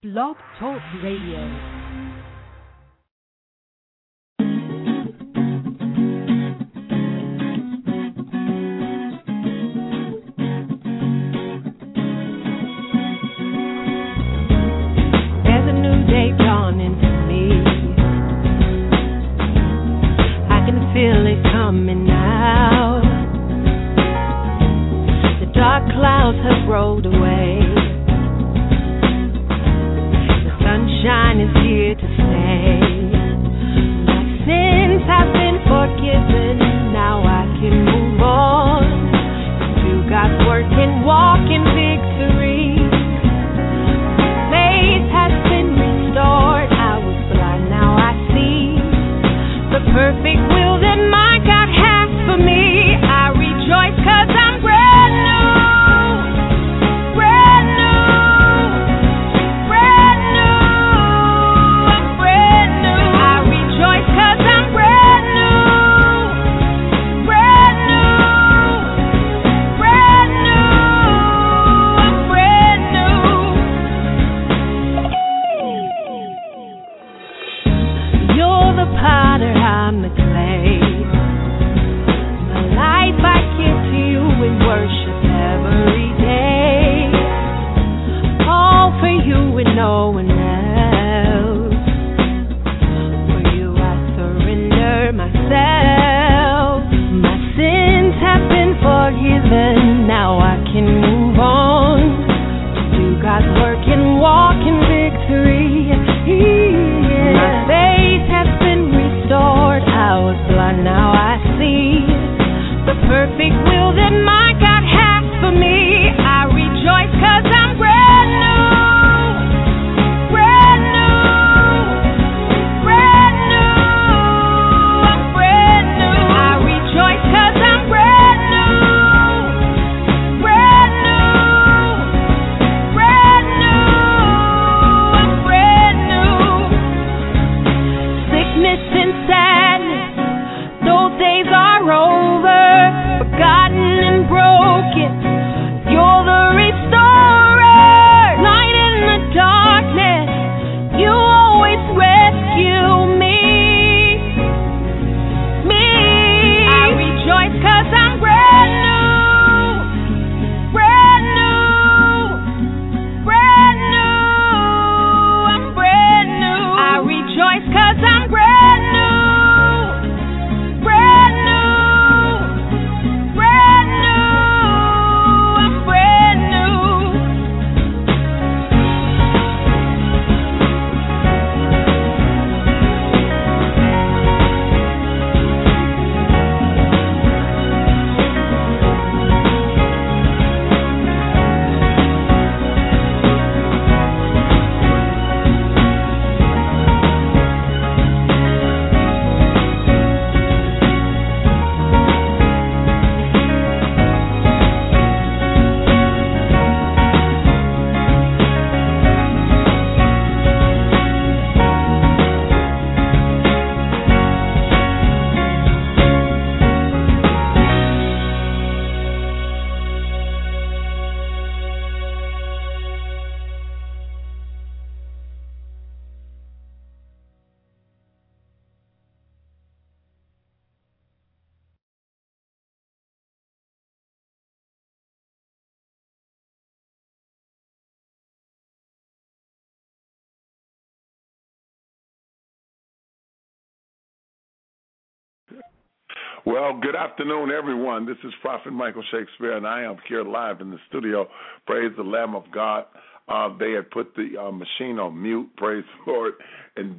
Blog Talk Radio. Feel it coming out. The dark clouds have rolled away. The sunshine is here to stay. My sins have been forgiven. Now I can move on. Do God's work and walk in victory. Faith has been restored. I was blind, now I see the perfect will that my God has for me. I rejoice 'cause I'm brand new, brand new, brand new. I'm brand new. I rejoice 'cause I'm brand new, brand new, brand new. I'm brand new. You're the potter, I'm the clay. My life I give to you in worship every day. All for you and no one else. For you I surrender myself. My sins have been forgiven. Now I can move on to do God's work and walk in victory. Yeah. My faith has been restored. I was blind, now I see the perfect will that my God has for me. I rejoice 'cause I'm brand new, brand new, brand new. I'm brand new. I rejoice 'cause I'm brand new, brand new, brand new. I'm brand new. Sickness and sadness, those days are over, forgotten and broken. You're the restorer, light in the darkness. You always rescue me. I rejoice 'cause I'm brand new, brand new, brand new. I'm brand new. I rejoice 'cause I'm brand new, brand new, brand new. I'm brand new. Well, good afternoon, everyone. This is Prophet Michael Shakespeare, and I am here live in the studio. Praise the Lamb of God. They had put the machine on mute, praise the Lord, and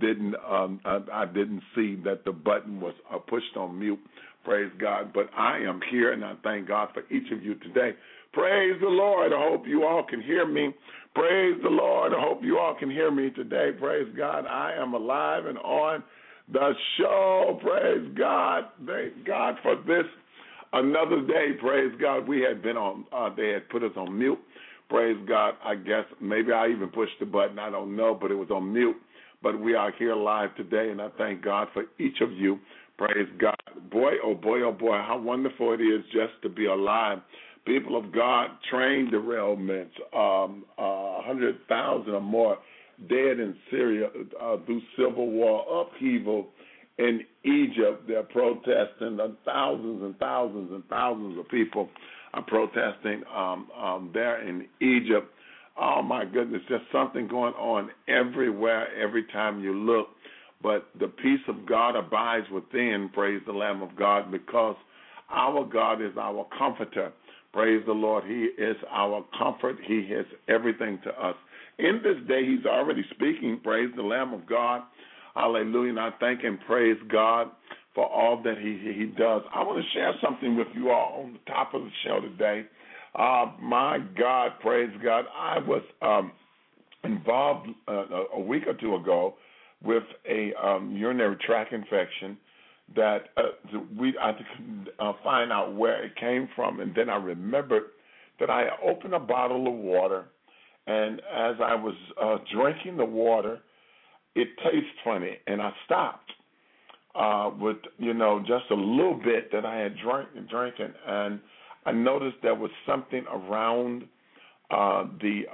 I didn't see that the button was pushed on mute, praise God. But I am here, and I thank God for each of you today. Praise the Lord. I hope you all can hear me. Praise the Lord. I hope you all can hear me today. Praise God. I am alive and on the show. Praise God. Thank God for this another day. Praise God. We had been on, they had put us on mute. Praise God. I guess maybe I even pushed the button. I don't know, but it was on mute. But we are here live today, and I thank God for each of you. Praise God. Boy, oh boy, oh boy, how wonderful it is just to be alive. People of God, train derailments, 100,000 or more dead in Syria through civil war, upheaval in Egypt. They're protesting. Thousands and thousands and thousands of people are protesting there in Egypt. Oh, my goodness, just something going on everywhere, every time you look. But the peace of God abides within, praise the Lamb of God, because our God is our comforter. Praise the Lord. He is our comfort. He is everything to us. In this day, he's already speaking. Praise the Lamb of God. Hallelujah. And I thank and praise God for all that he does. I want to share something with you all on the top of the show today. My God, praise God. I was involved a week or two ago with a urinary tract infection that I had to find out where it came from. And then I remembered that I opened a bottle of water, and as I was drinking the water, it tastes funny, and I stopped with, just a little bit that I had drinking, and I noticed there was something around the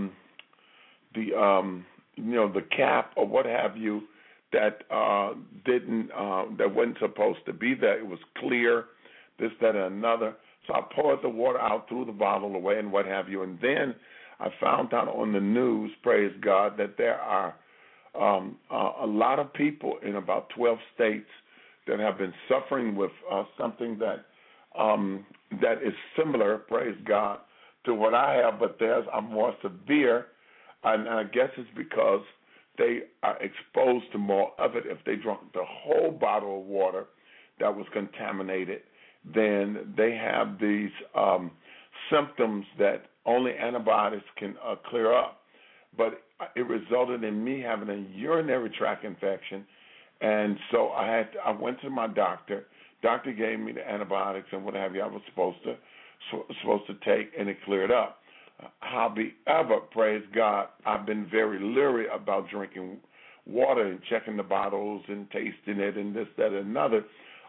cap or what have you that that wasn't supposed to be there. It was clear, this, that, and another. So I poured the water out, threw the bottle away, and what have you. And then I found out on the news, praise God, that there are a lot of people in about 12 states that have been suffering with something that is similar, praise God, to what I have, but theirs are more severe. And I guess it's because they are exposed to more of it. If they drank the whole bottle of water that was contaminated, then they have these symptoms that only antibiotics can clear up. But it resulted in me having a urinary tract infection, and so I went to my doctor. Doctor gave me the antibiotics and what have you I was supposed to take, and it cleared up. However, praise God, I've been very leery about drinking water and checking the bottles and tasting it and this, that, and another.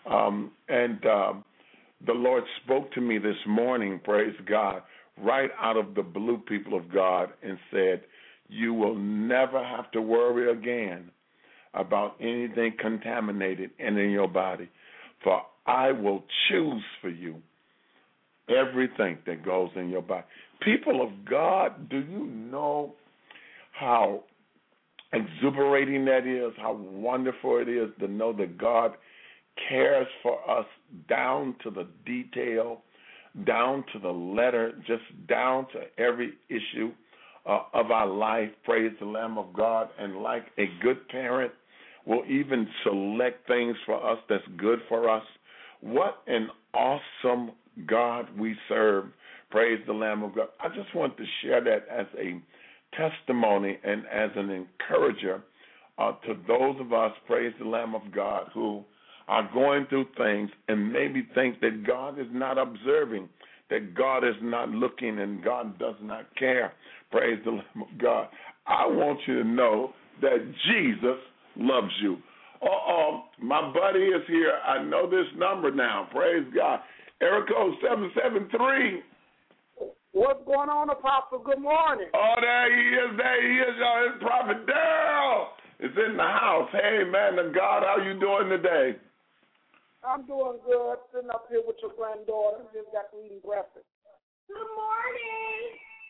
The Lord spoke to me this morning, praise God, right out of the blue, people of God, and said, you will never have to worry again about anything contaminated in your body, for I will choose for you everything that goes in your body. People of God, do you know how exuberating that is, how wonderful it is to know that God cares for us down to the detail, down to the letter, just down to every issue of our life. Praise the Lamb of God. And like a good parent will even select things for us that's good for us. What an awesome God we serve. Praise the Lamb of God. I just want to share that as a testimony and as an encourager to those of us, praise the Lamb of God, who are going through things and maybe think that God is not observing, that God is not looking, and God does not care. Praise the Lamb of God. I want you to know that Jesus loves you. My buddy is here. I know this number now. Praise God. Area code 773. What's going on, Apostle? Good morning. Oh, there he is. Y'all. It's Prophet Daryl. It's in the house. Hey, man of God, how you doing today? I'm doing good. Sitting up here with your granddaughter. Just got to eat breakfast. Good morning.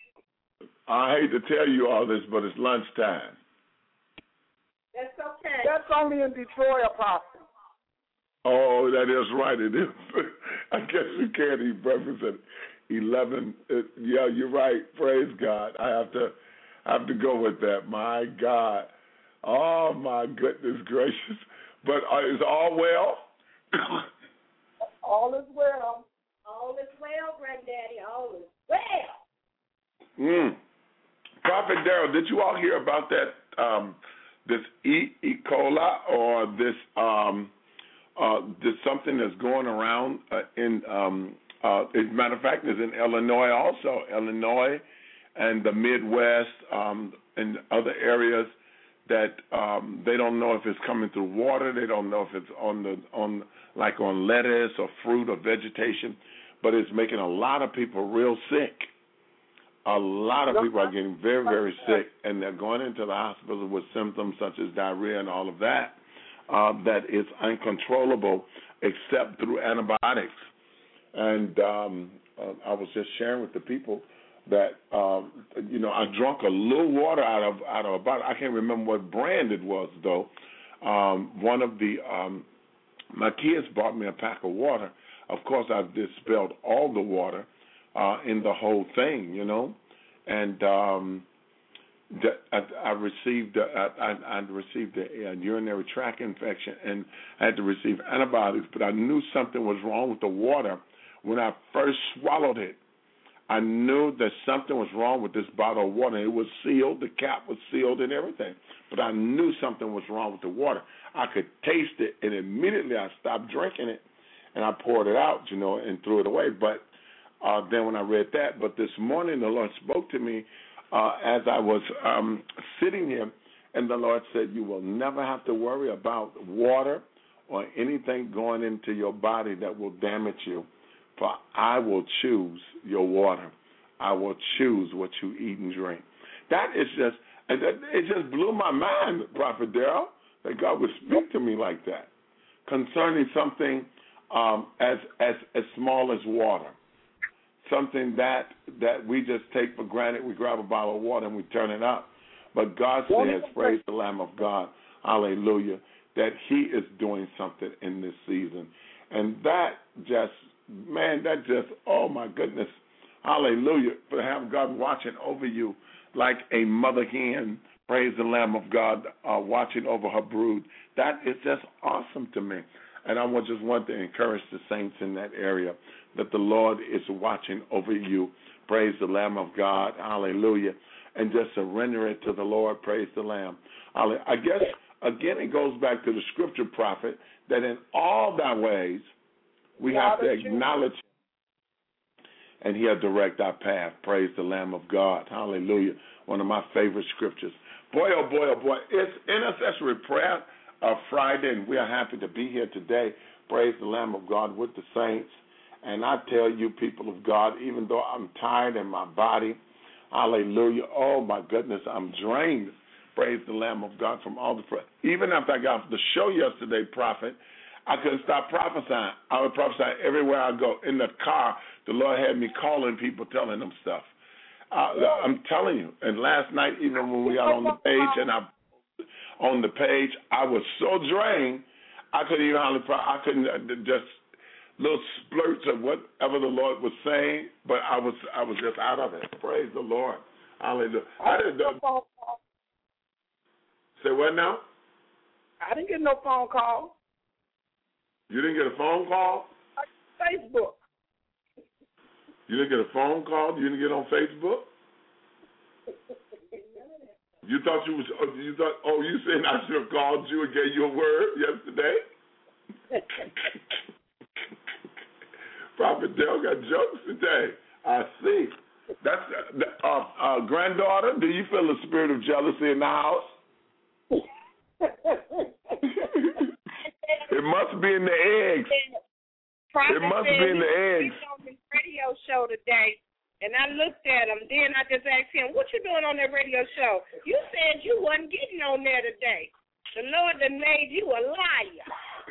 I hate to tell you all this, but it's lunchtime. That's okay. That's only in Detroit, Apostle. Oh, that is right. It is. I guess you can't eat breakfast at 11. Yeah, you're right. Praise God. I have to go with that. My God. Oh, my goodness gracious. But is all well? All is well. All is well, Granddaddy. All is well. Prophet Daryl, did you all hear about that, this E. coli, or this something that's going around as a matter of fact, is in Illinois also. Illinois and the Midwest and other areas that they don't know if it's coming through water. They don't know if it's on lettuce or fruit or vegetation, but it's making a lot of people real sick. A lot of people are getting very, very sick, and they're going into the hospital with symptoms such as diarrhea and all of that that is uncontrollable except through antibiotics. And I was just sharing with the people that I drank a little water out of a bottle. I can't remember what brand it was though. One of the my kids bought me a pack of water. Of course, I've dispelled all the water in the whole thing, and I received a urinary tract infection and I had to receive antibiotics. But I knew something was wrong with the water when I first swallowed it. I knew that something was wrong with this bottle of water. It was sealed, the cap was sealed and everything. But I knew something was wrong with the water. I could taste it, and immediately I stopped drinking it, and I poured it out, and threw it away. But then when I read that, but this morning the Lord spoke to me as I was sitting here, and the Lord said, you will never have to worry about water or anything going into your body that will damage you. For I will choose your water. I will choose what you eat and drink. That is it just blew my mind, Prophet Darrell, that God would speak to me like that concerning something as small as water, something that we just take for granted. We grab a bottle of water and we turn it up. But God says, praise the Lamb of God, hallelujah, that he is doing something in this season. And that just, oh my goodness, hallelujah, to have God watching over you like a mother hen, praise the Lamb of God, watching over her brood. That is just awesome to me. And I just want to encourage the saints in that area that the Lord is watching over you, praise the Lamb of God, hallelujah, and just surrender it to the Lord, praise the Lamb. I guess, again, it goes back to the scripture, prophet, that in all thy ways, we have to acknowledge him, and he'll direct our path. Praise the Lamb of God. Hallelujah. One of my favorite scriptures. Boy, oh boy, oh boy. It's Intercessory Prayer Friday, and we are happy to be here today. Praise the Lamb of God with the saints. And I tell you, people of God, even though I'm tired in my body, hallelujah, oh my goodness, I'm drained. Praise the Lamb of God from all the prayer. Even after I got off the show yesterday, prophet, I couldn't stop prophesying. I would prophesy everywhere I go. In the car, the Lord had me calling people, telling them stuff. I'm telling you. And last night, even when we got on the page, I was so drained, I couldn't even I couldn't just little splurts of whatever the Lord was saying, but I was just out of it. Praise the Lord. Hallelujah. Say what now? I didn't get no phone call. You didn't get a phone call? Facebook. You didn't get a phone call? You didn't get on Facebook? You thought you saying I should have called you and gave you a word yesterday? Prophet Dale got jokes today. I see. That's granddaughter, do you feel the spirit of jealousy in the house? It must be in the eggs. Prophet it must be in the eggs. He's on his radio show today, and I looked at him. Then I just asked him, what you doing on that radio show? You said you wasn't getting on there today. The Lord done made you a liar.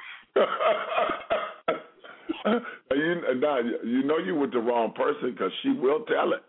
You know you with the wrong person because she will tell it.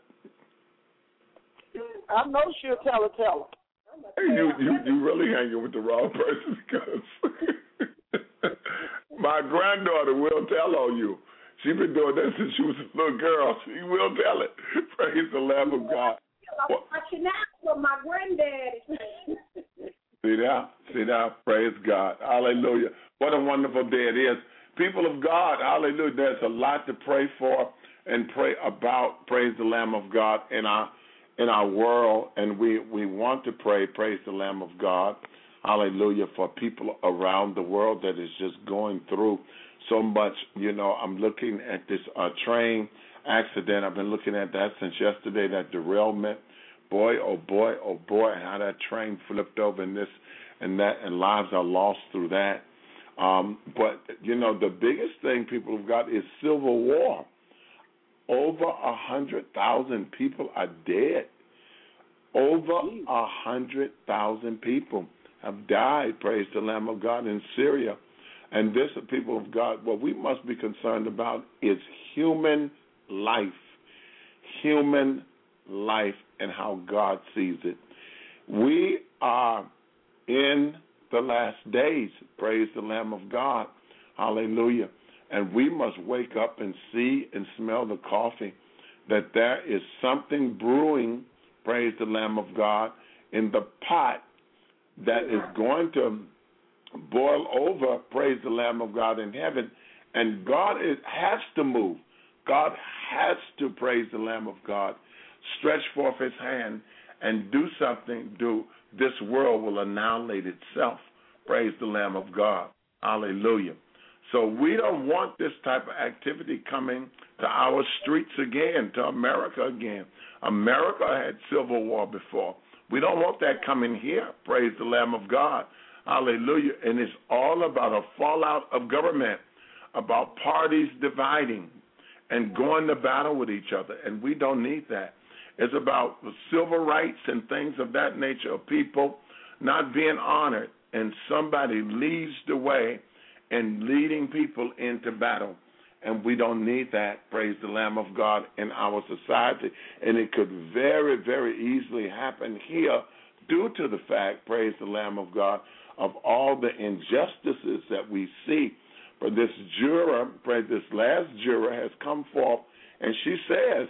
I know she'll tell her. You really hanging with the wrong person because my granddaughter will tell on you. She's been doing that since she was a little girl. She will tell it. Praise the Lamb of God. I'm watching out for my granddaddy. See that? Praise God. Hallelujah. What a wonderful day it is. People of God, hallelujah, there's a lot to pray for and pray about. Praise the Lamb of God in our world, and we want to pray, praise the Lamb of God, hallelujah, for people around the world that is just going through so much. I'm looking at this train accident. I've been looking at that since yesterday, that derailment. Boy, oh boy, oh boy, how that train flipped over and this and that, and lives are lost through that. But, the biggest thing people have got is civil war. over 100,000 people are dead. Over 100,000 people have died, praise the Lamb of God, in Syria. And this, people of God, what we must be concerned about is human life. Human life and how God sees it. We are in the last days, praise the Lamb of God. Hallelujah. And we must wake up and see and smell the coffee, that there is something brewing, praise the Lamb of God, in the pot that is going to boil over, praise the Lamb of God, in heaven. And God has to move. God has to, praise the Lamb of God, stretch forth his hand and do something. This world will annihilate itself. Praise the Lamb of God. Hallelujah. So we don't want this type of activity coming to our streets again, to America again. America had civil war before. We don't want that coming here. Praise the Lamb of God. Hallelujah. And it's all about a fallout of government, about parties dividing and going to battle with each other. And we don't need that. It's about civil rights and things of that nature of people not being honored, and somebody leads the way and leading people into battle. And we don't need that, praise the Lamb of God, in our society. And it could very, very easily happen here due to the fact, praise the Lamb of God, of all the injustices that we see. But this juror, this last juror has come forth, and she says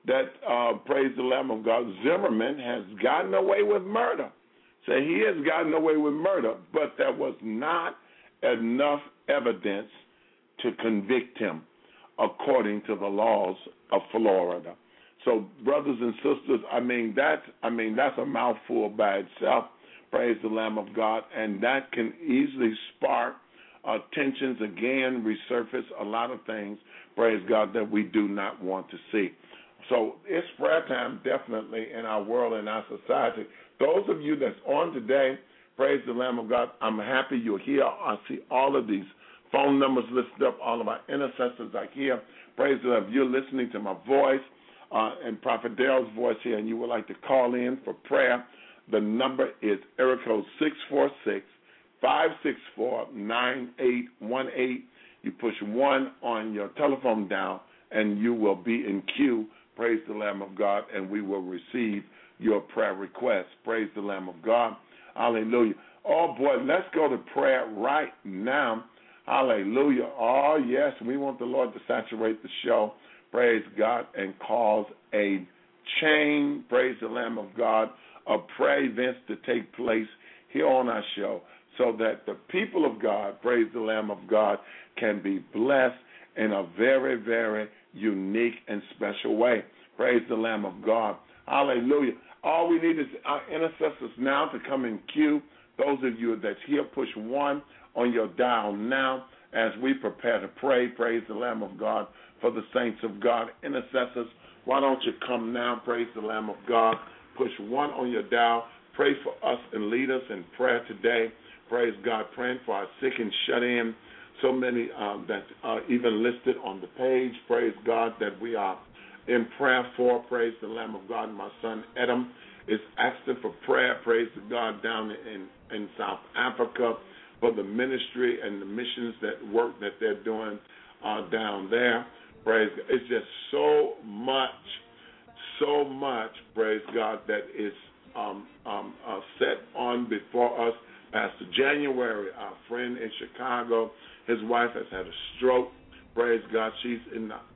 that, praise the Lamb of God, Zimmerman has gotten away with murder. So he has gotten away with murder, but there was not enough evidence to convict him according to the laws of Florida. So, brothers and sisters, that's a mouthful by itself. Praise the Lamb of God, and that can easily spark tensions again, resurface a lot of things. Praise God, that we do not want to see. So it's prayer time, definitely, in our world and our society. Those of you that's on today, praise the Lamb of God, I'm happy you're here. I see all of these phone numbers listed up. All of our intercessors are here. Praise the Lord. If you're listening to my voice and Prophet Daryl's voice here, and you would like to call in for prayer, the number is area code 646-564-9818. You push 1 on your telephone dial, and you will be in queue. Praise the Lamb of God, and we will receive your prayer request. Praise the Lamb of God. Hallelujah. Oh, boy, let's go to prayer right now. Hallelujah. Oh, yes, we want the Lord to saturate the show, praise God, and cause a chain, praise the Lamb of God, of prayer events to take place here on our show so that the people of God, praise the Lamb of God, can be blessed in a very, very unique and special way. Praise the Lamb of God. Hallelujah. All we need is our intercessors now to come in queue. Those of you that's here, push 1 on your dial now as we prepare to pray. Praise the Lamb of God for the saints of God. Intercessors, why don't you come now? Praise the Lamb of God. Push 1 on your dial. Pray for us and lead us in prayer today. Praise God. Praying for our sick and shut in. So many that are even listed on the page. Praise God that we are in prayer for. Praise the Lamb of God. My son Adam is asking for prayer. Praise God down in South Africa for the ministry and the missions that work that they're doing down there. Praise God. It's just so much, praise God, that is set on before us. Pastor January, our friend in Chicago, his wife has had a stroke. Praise God. She's in the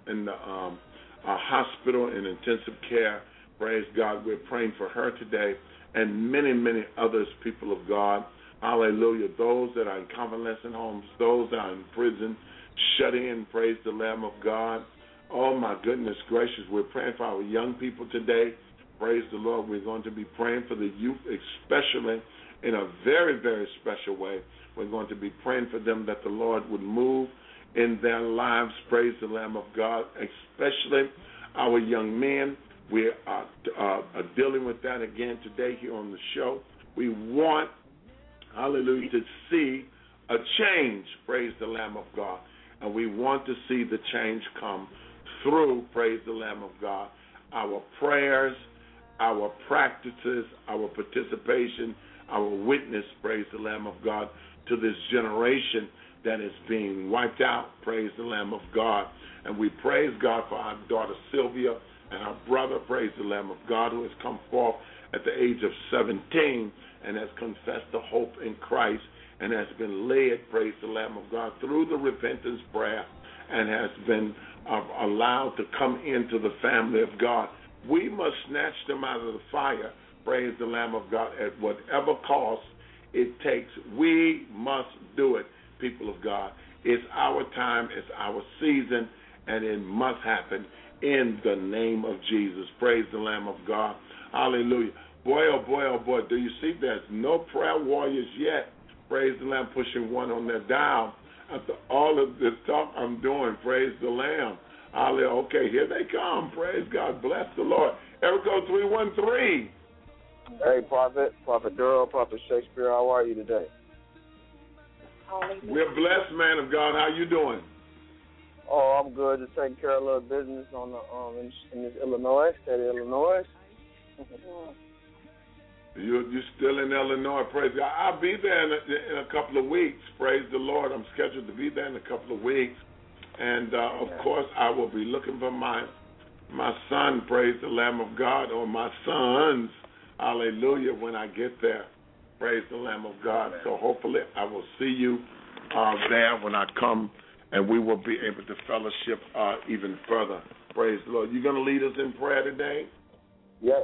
hospital in intensive care. Praise God. We're praying for her today and many, many others, people of God. Hallelujah. Those that are in convalescent homes, those that are in prison, shut in. Praise the Lamb of God. Oh, my goodness gracious. We're praying for our young people today. Praise the Lord. We're going to be praying for the youth, especially in a very, very special way. We're going to be praying for them that the Lord would move in their lives. Praise the Lamb of God, especially our young men. We are dealing with that again today here on the show. We want, hallelujah, to see a change, praise the Lamb of God. And we want to see the change come through, praise the Lamb of God, our prayers, our practices, our participation, our witness, praise the Lamb of God, to this generation that is being wiped out, praise the Lamb of God. And we praise God for our daughter Sylvia and our brother, praise the Lamb of God, who has come forth at the age of 17 and has confessed the hope in Christ and has been led, praise the Lamb of God, through the repentance prayer and has been allowed to come into the family of God. We must snatch them out of the fire, praise the Lamb of God, at whatever cost it takes. We must do it, people of God. It's our time, it's our season, and it must happen in the name of Jesus. Praise the Lamb of God. Hallelujah. Boy, oh boy, oh boy, do you see there's no prayer warriors yet? Praise the Lamb, pushing one on their dial. After all of this talk I'm doing, praise the Lamb. Hallelujah. Okay, here they come. Praise God. Bless the Lord. Erico 313. Hey, Prophet Durrell, Prophet Shakespeare, how are you today? We're blessed, man of God. How you doing? Oh, I'm good. Just taking care of a little business on the in this Illinois, state of Illinois. You're still in Illinois, praise God. I'll be there in a couple of weeks, praise the Lord. I'm scheduled to be there in a couple of weeks. And, of course, I will be looking for my son, praise the Lamb of God, or my sons, hallelujah, when I get there, praise the Lamb of God. So hopefully I will see you there when I come, and we will be able to fellowship even further. Praise the Lord. You going to lead us in prayer today? Yes.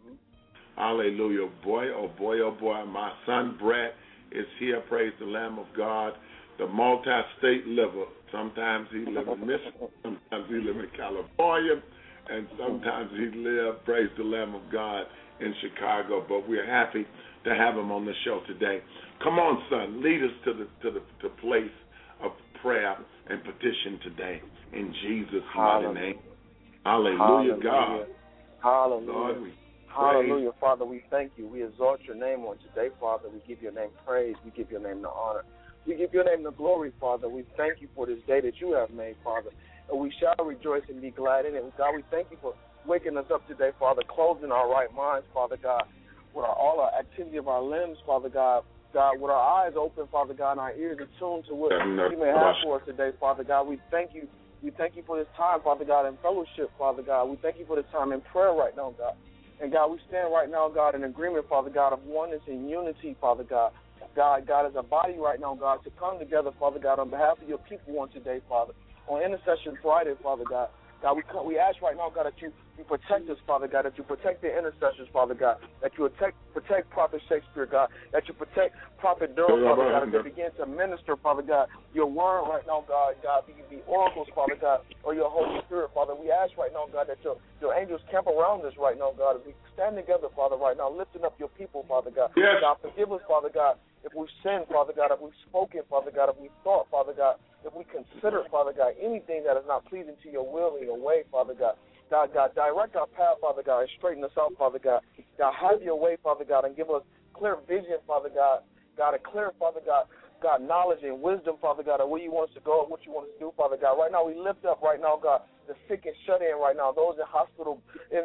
Hallelujah. Boy, oh boy, oh boy. My son Brett is here, praise the Lamb of God, the multi-state liver. Sometimes he lives in Michigan, sometimes he lives in California, and sometimes he lives, praise the Lamb of God, in Chicago. But we're happy to have him on the show today. Come on, son, lead us to the place of prayer and petition today in Jesus' mighty name. Hallelujah, God. Hallelujah. Lord, we Hallelujah, Father, we thank you. We exalt your name on today, Father. We give your name praise. We give your name the honor. We give your name the glory, Father. We thank you for this day that you have made, Father. And we shall rejoice and be glad in it. God, we thank you for waking us up today, Father, closing our right minds, Father God, with all our activity of our limbs, Father God. God, with our eyes open, Father God, and our ears attuned to what you may have for us today, Father God. We thank you. We thank you for this time, Father God, in fellowship, Father God. We thank you for this time in prayer right now, God. And, God, we stand right now, God, in agreement, Father God, of oneness and unity, Father God. God, as a body right now, God, to come together, Father God, on behalf of your people on today, Father, on Intercession Friday, Father God. God, we ask right now, God, that you protect us, Father God, that you protect the intercessors, Father God, that you protect Prophet Shakespeare, God, that you protect Prophet Durrell, Father God, as they begin to minister, Father God, your word right now, God, the oracles, Father God, or your Holy Spirit, Father. We ask right now, God, that your angels camp around us right now, God, as we stand together, Father, right now, lifting up your people, Father God. Yes. God, forgive us, Father God, if we've sinned, Father God, if we've spoken, Father God, if we've thought, Father God, if we consider, Father God, anything that is not pleasing to your will or your way, Father God. God, direct our path, Father God, and straighten us out, Father God. God, have your way, Father God, and give us clear vision, Father God. God, a clear, Father God, knowledge and wisdom, Father God, of where you want us to go and what you want us to do, Father God. Right now, we lift up right now, God, the sick and shut in right now, those in hospitals,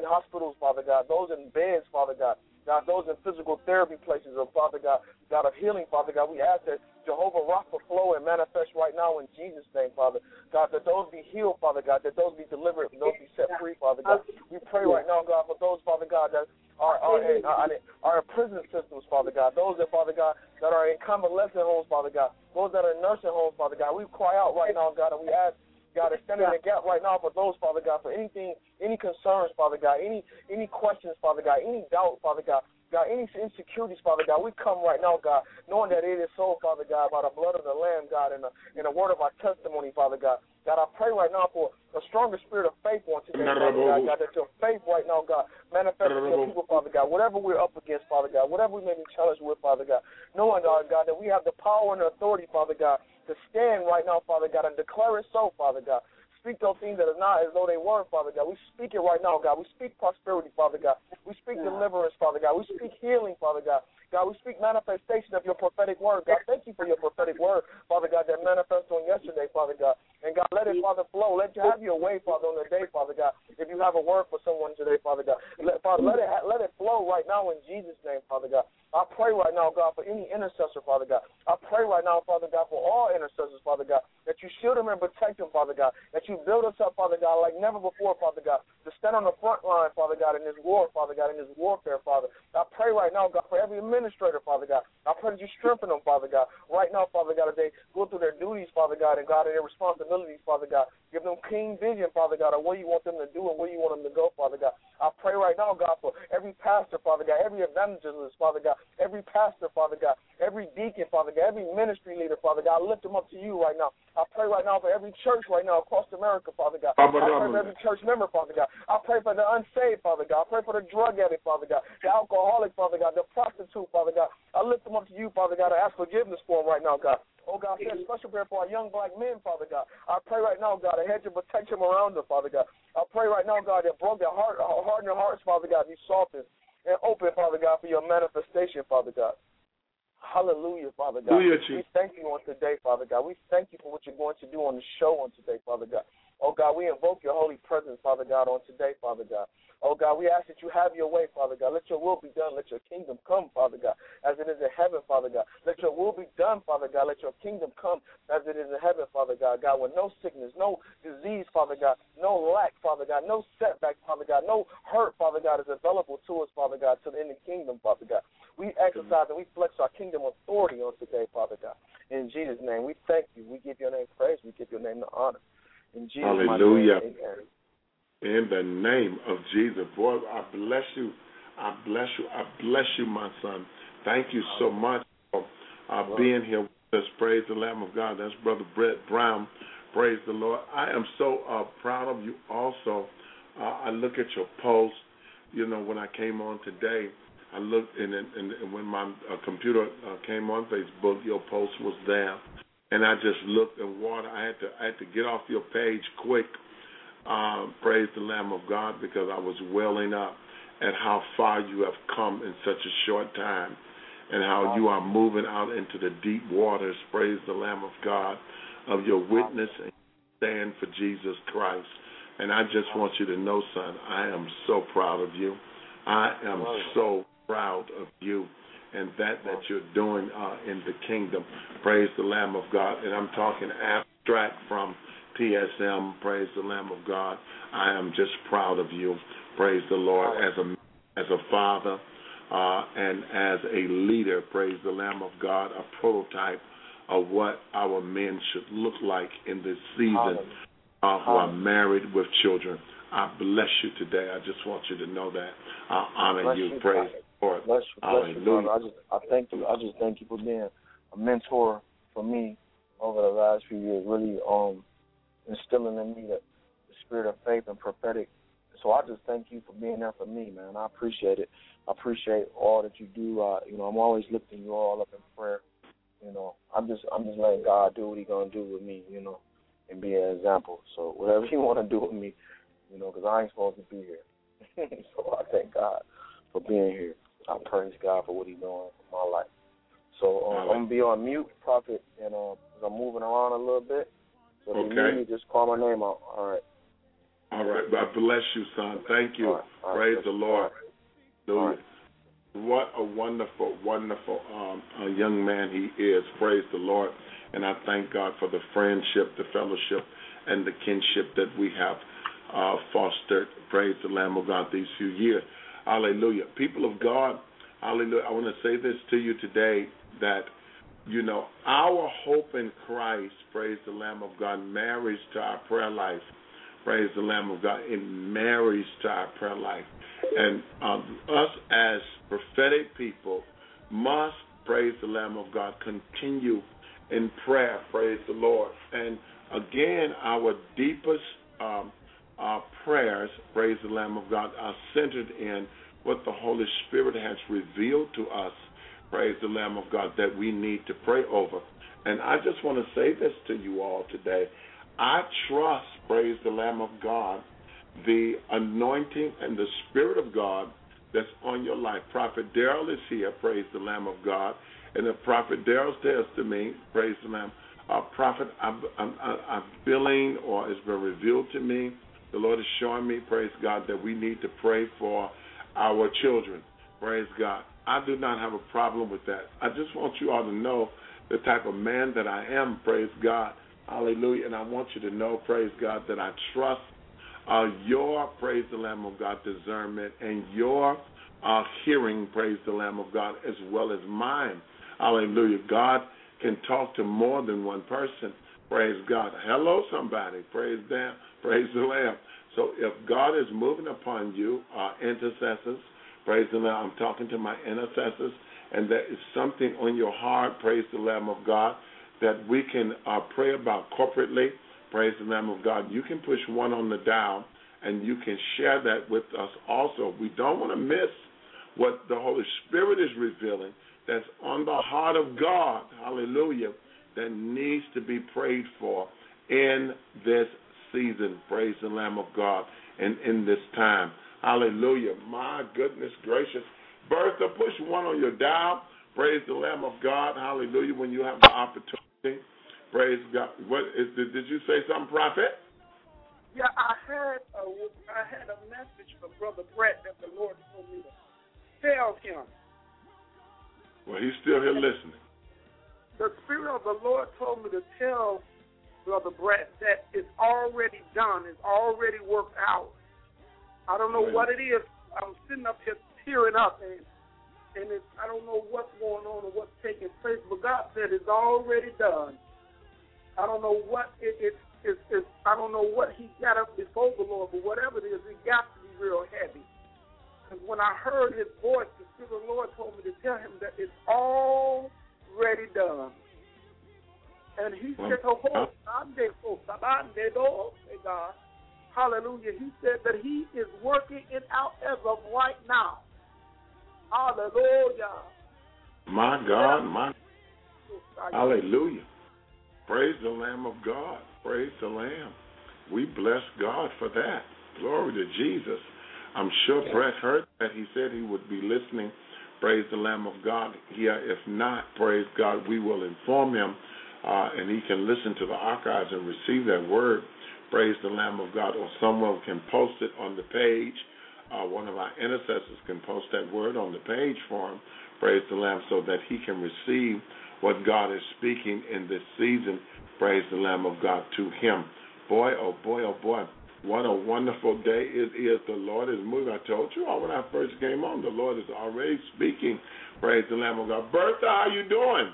Father God, those in beds, Father God. God, those in physical therapy places, Father God, God of healing, Father God, we ask that Jehovah Rapha flow and manifest right now in Jesus' name, Father. God, that those be healed, Father God, that those be delivered, and those be set free, Father God. We pray right now, God, for those, Father God, that are in prison systems, Father God, those that, Father God, that are in convalescent homes, Father God, those that are in nursing homes, Father God. We cry out right now, God, and we ask, God, is standing in the gap right now for those, Father God, for anything, any concerns, Father God, any questions, Father God, any doubt, Father God, any insecurities, Father God. We come right now, God, knowing that it is so, Father God, by the blood of the Lamb, God, and the word of our testimony, Father God. God, I pray right now for a stronger spirit of faith on today, Father God, God, that your faith right now, God, manifests in your people, Father God, whatever we're up against, Father God, whatever we may be challenged with, Father God, knowing, God, that we have the power and the authority, Father God, to stand right now, Father God, and declare it so, Father God. Speak those things that are not as though they were, Father God. We speak it right now, God. We speak prosperity, Father God. We speak deliverance, Father God. We speak healing, Father God. God, we speak manifestation of your prophetic word. God, thank you for your prophetic word, Father God, that manifested on yesterday, Father God. And God, let it, Father, flow. Let you have your way, Father, on the day, Father God. If you have a word for someone today, Father God, Father, let it flow right now in Jesus' name, Father God. I pray right now, God, for any intercessor, Father God. I pray right now, Father God, for all intercessors, Father God, that you shield them and protect them, Father God, that you build us up, Father God, like never before, Father God, to stand on the front line, Father God, in this war, Father God, in this warfare, Father. I pray right now, God, for every administrator, Father God. I pray that you strengthen them, Father God. Right now, Father God, as they go through their duties, Father God, and God, and their responsibilities, Father God. Give them keen vision, Father God, of what you want them to do and where you want them to go, Father God. I pray right now, God, for every pastor, Father God, every evangelist, Father God, every pastor, Father God, every deacon, Father God, every ministry leader, Father God. I lift them up to you right now. I pray right now for every church right now across America, Father God. I pray for every church member, Father God. I pray for the unsaved, Father God. I pray for the drug addict, Father God, the alcoholic, Father God, the prostitute, Father God. I lift them up to you, Father God. I ask forgiveness for them right now, God. Oh, God, I send special prayer for our young black men, Father God. I pray right now, God, a hedge of protection around them, Father God. I pray right now, God, that broke their heart, harden their hearts, Father God, be softened and open, Father God, for your manifestation, Father God. Hallelujah, Father God. We thank you on today, Father God. We thank you for what you're going to do on the show on today, Father God. Oh, God, we invoke your holy presence, Father God, on today, Father God. Oh, God, we ask that you have your way, Father God. Let your will be done. Let your kingdom come, Father God, as it is in heaven, Father God. Let your will be done, Father God. Let your kingdom come as it is in heaven, Father God. God, with no sickness, no disease, Father God, no lack, Father God, no setback, Father God, no hurt, Father God, is available to us, Father God, in the kingdom, Father God. We exercise and we flex our kingdom authority on today, Father God. In Jesus' name, we thank you. We give your name praise. We give your name the honor. In Jesus' Hallelujah. name, amen. In the name of Jesus. Boy, I bless you. I bless you. I bless you, my son. Thank you so much for being here with us. Praise the Lamb of God. That's Brother Brett Brown. Praise the Lord. I am so proud of you also. I look at your post. You know, when I came on today, I looked, and when my computer came on Facebook, your post was there. And I just looked and water. I had to get off your page quick. Praise the Lamb of God, because I was welling up at how far you have come in such a short time and how you are moving out into the deep waters, praise the Lamb of God, of your witness and stand for Jesus Christ. And I just want you to know, son, I am so proud of you. I am so proud of you and that you're doing in the kingdom. Praise the Lamb of God. And I'm talking abstract from PSM, praise the Lamb of God. I am just proud of you, praise the Lord, as a father and as a leader, praise the Lamb of God, a prototype of what our men should look like in this season who are married with children. I bless you today. I just want you to know that. I honor you, praise the Lord. Bless you, I thank you. I just thank you for being a mentor for me over the last few years, really instilling in me the spirit of faith and prophetic. So I just thank you for being there for me, man. I appreciate it. I appreciate all that you do. I'm always lifting you all up in prayer. I'm just letting God do what He's gonna do with me, and be an example. So whatever you want to do with me, because I ain't supposed to be here. So I thank God for being here. I praise God for what He's doing in my life. So I'm gonna be on mute, Prophet, and because I'm moving around a little bit. So if you need me, just call my name out. All right. All right. God bless you, son. Thank you. All right. Praise the Lord. All right. What a wonderful, wonderful young man he is. Praise the Lord. And I thank God for the friendship, the fellowship, and the kinship that we have fostered. Praise the Lamb of God these few years. Hallelujah. People of God, hallelujah. I want to say this to you today that, our hope in Christ, praise the Lamb of God, marries to our prayer life. Praise the Lamb of God. It marries to our prayer life. And us as prophetic people must, praise the Lamb of God, continue in prayer, praise the Lord. And again, our deepest prayers, praise the Lamb of God, are centered in what the Holy Spirit has revealed to us, praise the Lamb of God, that we need to pray over. And I just want to say this to you all today. I trust, praise the Lamb of God, the anointing and the Spirit of God that's on your life. Prophet Darrell is here, praise the Lamb of God. And if Prophet Darrell says to me, praise the Lamb, Prophet, I'm feeling, or it's been revealed to me, the Lord is showing me, praise God, that we need to pray for our children. Praise God. I do not have a problem with that. I just want you all to know the type of man that I am, praise God. Hallelujah. And I want you to know, praise God, that I trust your, praise the Lamb of God, discernment and your hearing, praise the Lamb of God, as well as mine. Hallelujah. God can talk to more than one person. Praise God. Hello, somebody. Praise them. Praise the Lamb. So if God is moving upon you, intercessors, praise the Lamb. I'm talking to my intercessors, and there is something on your heart, praise the Lamb of God, that we can pray about corporately. Praise the Lamb of God. You can push one on the dial, and you can share that with us also. We don't want to miss what the Holy Spirit is revealing that's on the heart of God, hallelujah, that needs to be prayed for in this season, praise the Lamb of God, and in this time. Hallelujah. My goodness gracious. Bertha, push one on your dial. Praise the Lamb of God. Hallelujah. When you have the opportunity. Praise God. Did you say something, Prophet? Yeah, I had a message from Brother Brett that the Lord told me to tell him. Well, he's still here listening. The Spirit of the Lord told me to tell Brother Brett that it's already done. It's already worked out. I don't know what it is. I'm sitting up here tearing up, and I don't know what's going on or what's taking place, but God said it's already done. I don't know what it is. I don't know what he got up before the Lord, but whatever it is, it got to be real heavy. Because when I heard his voice, the Spirit of the Lord told me to tell him that it's already done. And he said, God, hallelujah. He said that he is working it out as of right now. Hallelujah. My God, hallelujah. Praise the Lamb of God. Praise the Lamb. We bless God for that. Glory to Jesus. I'm sure Brett heard that. He said he would be listening. Praise the Lamb of God here. If not, praise God, we will inform him, and he can listen to the archives and receive that word. Praise the Lamb of God. Or someone can post it on the page. One of our intercessors can post that word on the page for him. Praise the Lamb, so that he can receive what God is speaking in this season. Praise the Lamb of God to him. Boy, oh boy, oh boy. What a wonderful day it is. The Lord is moving. I told you all when I first came on, the Lord is already speaking. Praise the Lamb of God. Bertha, how you doing?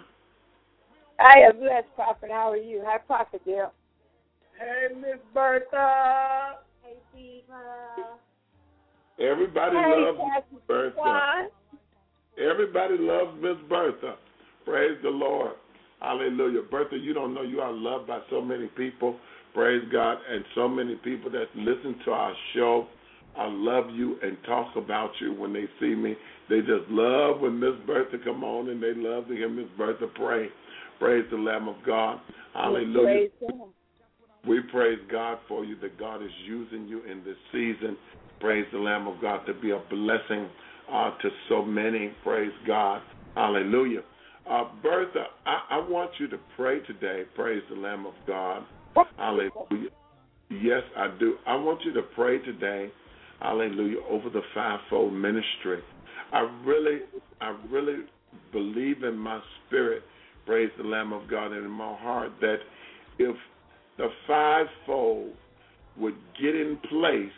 I am blessed, Prophet. How are you? Hi, Prophet Dale. Hey, Miss Bertha. Hey, Steva. Everybody loves Miss Bertha. Everybody loves Miss Bertha. Praise the Lord. Hallelujah. Bertha, you don't know you are loved by so many people. Praise God. And so many people that listen to our show. I love you and talk about you when they see me. They just love when Miss Bertha come on, and they love to hear Miss Bertha pray. Praise the Lamb of God. Hallelujah. We praise God for you, that God is using you in this season. Praise the Lamb of God, to be a blessing to so many. Praise God. Hallelujah. Bertha, I want you to pray today. Praise the Lamb of God. Hallelujah. Yes, I do. I want you to pray today, hallelujah, over the fivefold ministry. I really believe in my spirit, praise the Lamb of God, and in my heart, that if the fivefold would get in place,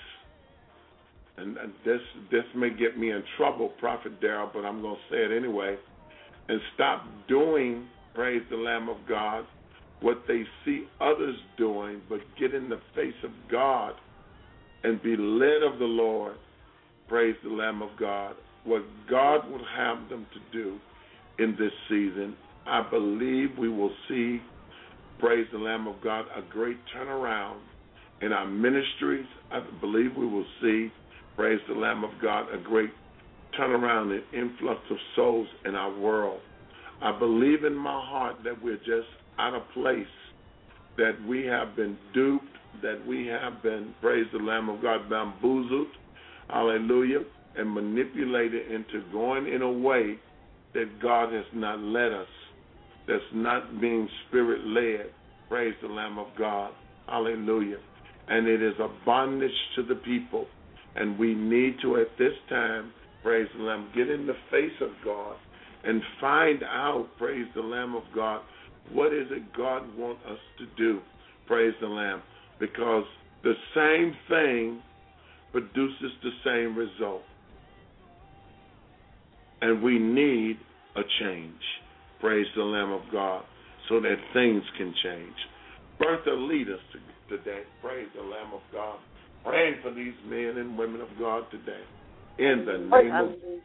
and this may get me in trouble, Prophet Darrell, but I'm going to say it anyway, and stop doing, praise the Lamb of God, what they see others doing, but get in the face of God and be led of the Lord, praise the Lamb of God, what God would have them to do in this season. I believe we will see, praise the Lamb of God, a great turnaround in our ministries. I believe we will see, praise the Lamb of God, a great turnaround and influx of souls in our world. I believe in my heart that we're just out of place, that we have been duped, that we have been, praise the Lamb of God, bamboozled, hallelujah, and manipulated into going in a way that God has not led us, that's not being Spirit-led. Praise the Lamb of God. Hallelujah. And it is a bondage to the people. And we need to, at this time, praise the Lamb, get in the face of God and find out, praise the Lamb of God, what is it God wants us to do, praise the Lamb, because the same thing produces the same result. And we need a change, praise the Lamb of God, so that things can change. Bertha, lead us today, praise the Lamb of God. Praying for these men and women of God today. In the name of Jesus.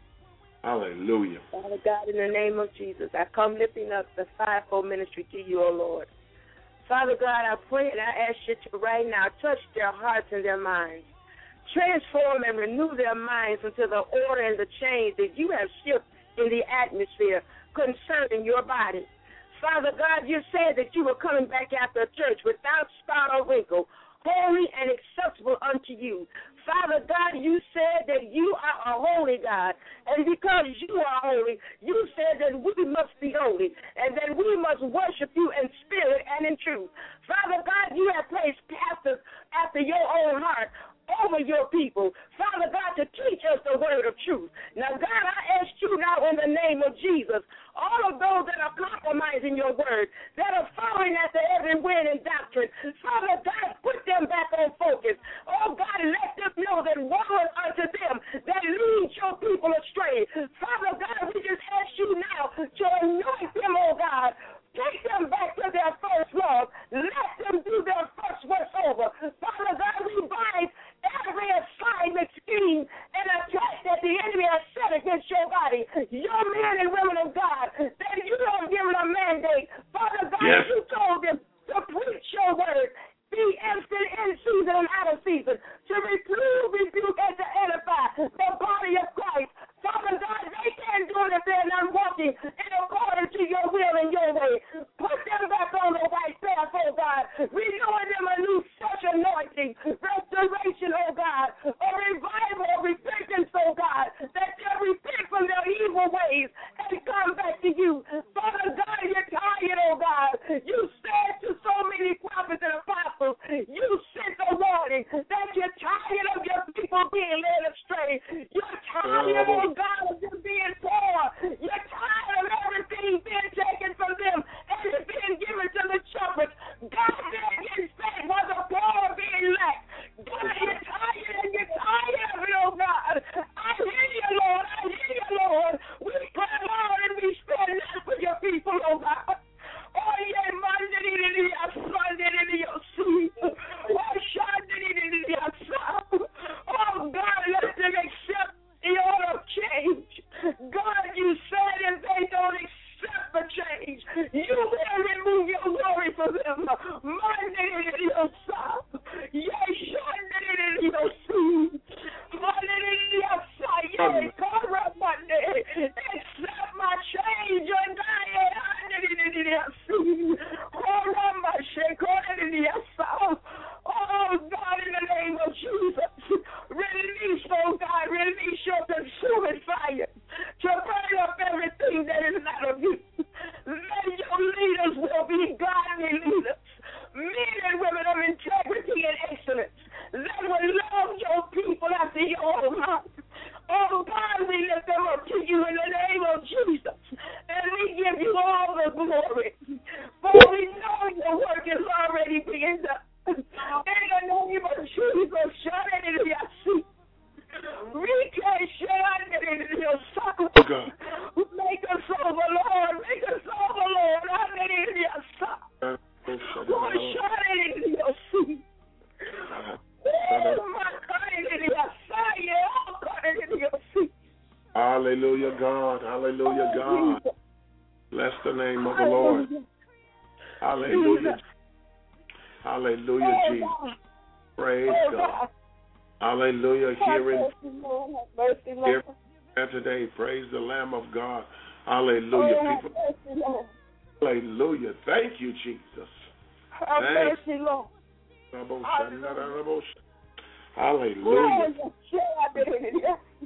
Hallelujah. Father God, in the name of Jesus, I come lifting up the fivefold ministry to you, O Lord. Father God, I pray and I ask you to right now touch their hearts and their minds. Transform and renew their minds into the order and the change that you have shifted in the atmosphere concerning your body. Father God, you said that you were coming back after a church without spot or wrinkle, holy and acceptable unto you. Father God, you said that you are a holy God, and because you are holy, you said that we must be holy, and that we must worship you in spirit and in truth. Father God, you have placed pastors after your own heart over your people, Father God, to teach us the word of truth. Now, God, I ask you now in the name of Jesus, all of those that are compromising your word, that are following after every wind and doctrine, Father God, put them back on focus. Oh, God, let them know that woe is unto them that leads your people astray. Father God, we just ask you now to anoint them, oh God. Take them back to their first love. Let them do their first work over. Father God, we bind every assignment, scheme, and attack that the enemy has set against your body, your men and women of God, that you don't give them a mandate. Father God, yes, you told them to preach your word, be instant in season and out of season, to reprove, rebuke, and to edify the body of Christ. Father God, they can't do it if they're not walking in accordance to your will and your way. Put them back on the right path, oh God. Renewing them a new fresh anointing, restoration, oh God, a revival, a repentance, oh God, that they repent from their evil ways and come back to you. Father God, you're tired, oh God. You said to so many prophets and apostles, you sent a warning that you're tired of your people being led astray. You're tired, oh God, of them being poor. You're tired of everything being taken from them and it's being given to the shepherds. God, they're getting fed while the poor are being lacked. God, you're tired and you're tired of it, oh God. I hear you, Lord. I hear you, Lord. We pray, Lord, and we stand up for your people, oh God. Oh, yeah, man, oh God, let them accept the order of change. God, you said if they don't accept the change, you will remove your glory from them. Accept my change. Oh God, in the name of Jesus, release, oh God, release your consuming fire to burn up everything that is not of you. Let your leaders will be godly leaders, men and women of integrity and excellence, that will love your people after your own heart. Oh God, we lift them up to you in the name of Jesus, and we give you all the glory, for we know the work is already being done. In the name of Jesus, shut it in your seat. Make us over, Lord. Make us over, Lord. Lord, shut it in your seat. Hallelujah, God. Hallelujah, God. Bless the name of the Lord. Hallelujah. Hallelujah, Jesus. Praise God. Hallelujah. Hearing today. Praise the Lamb of God. Hallelujah. People. Hallelujah. Thank you, Jesus. Thank you, Lord. Hallelujah.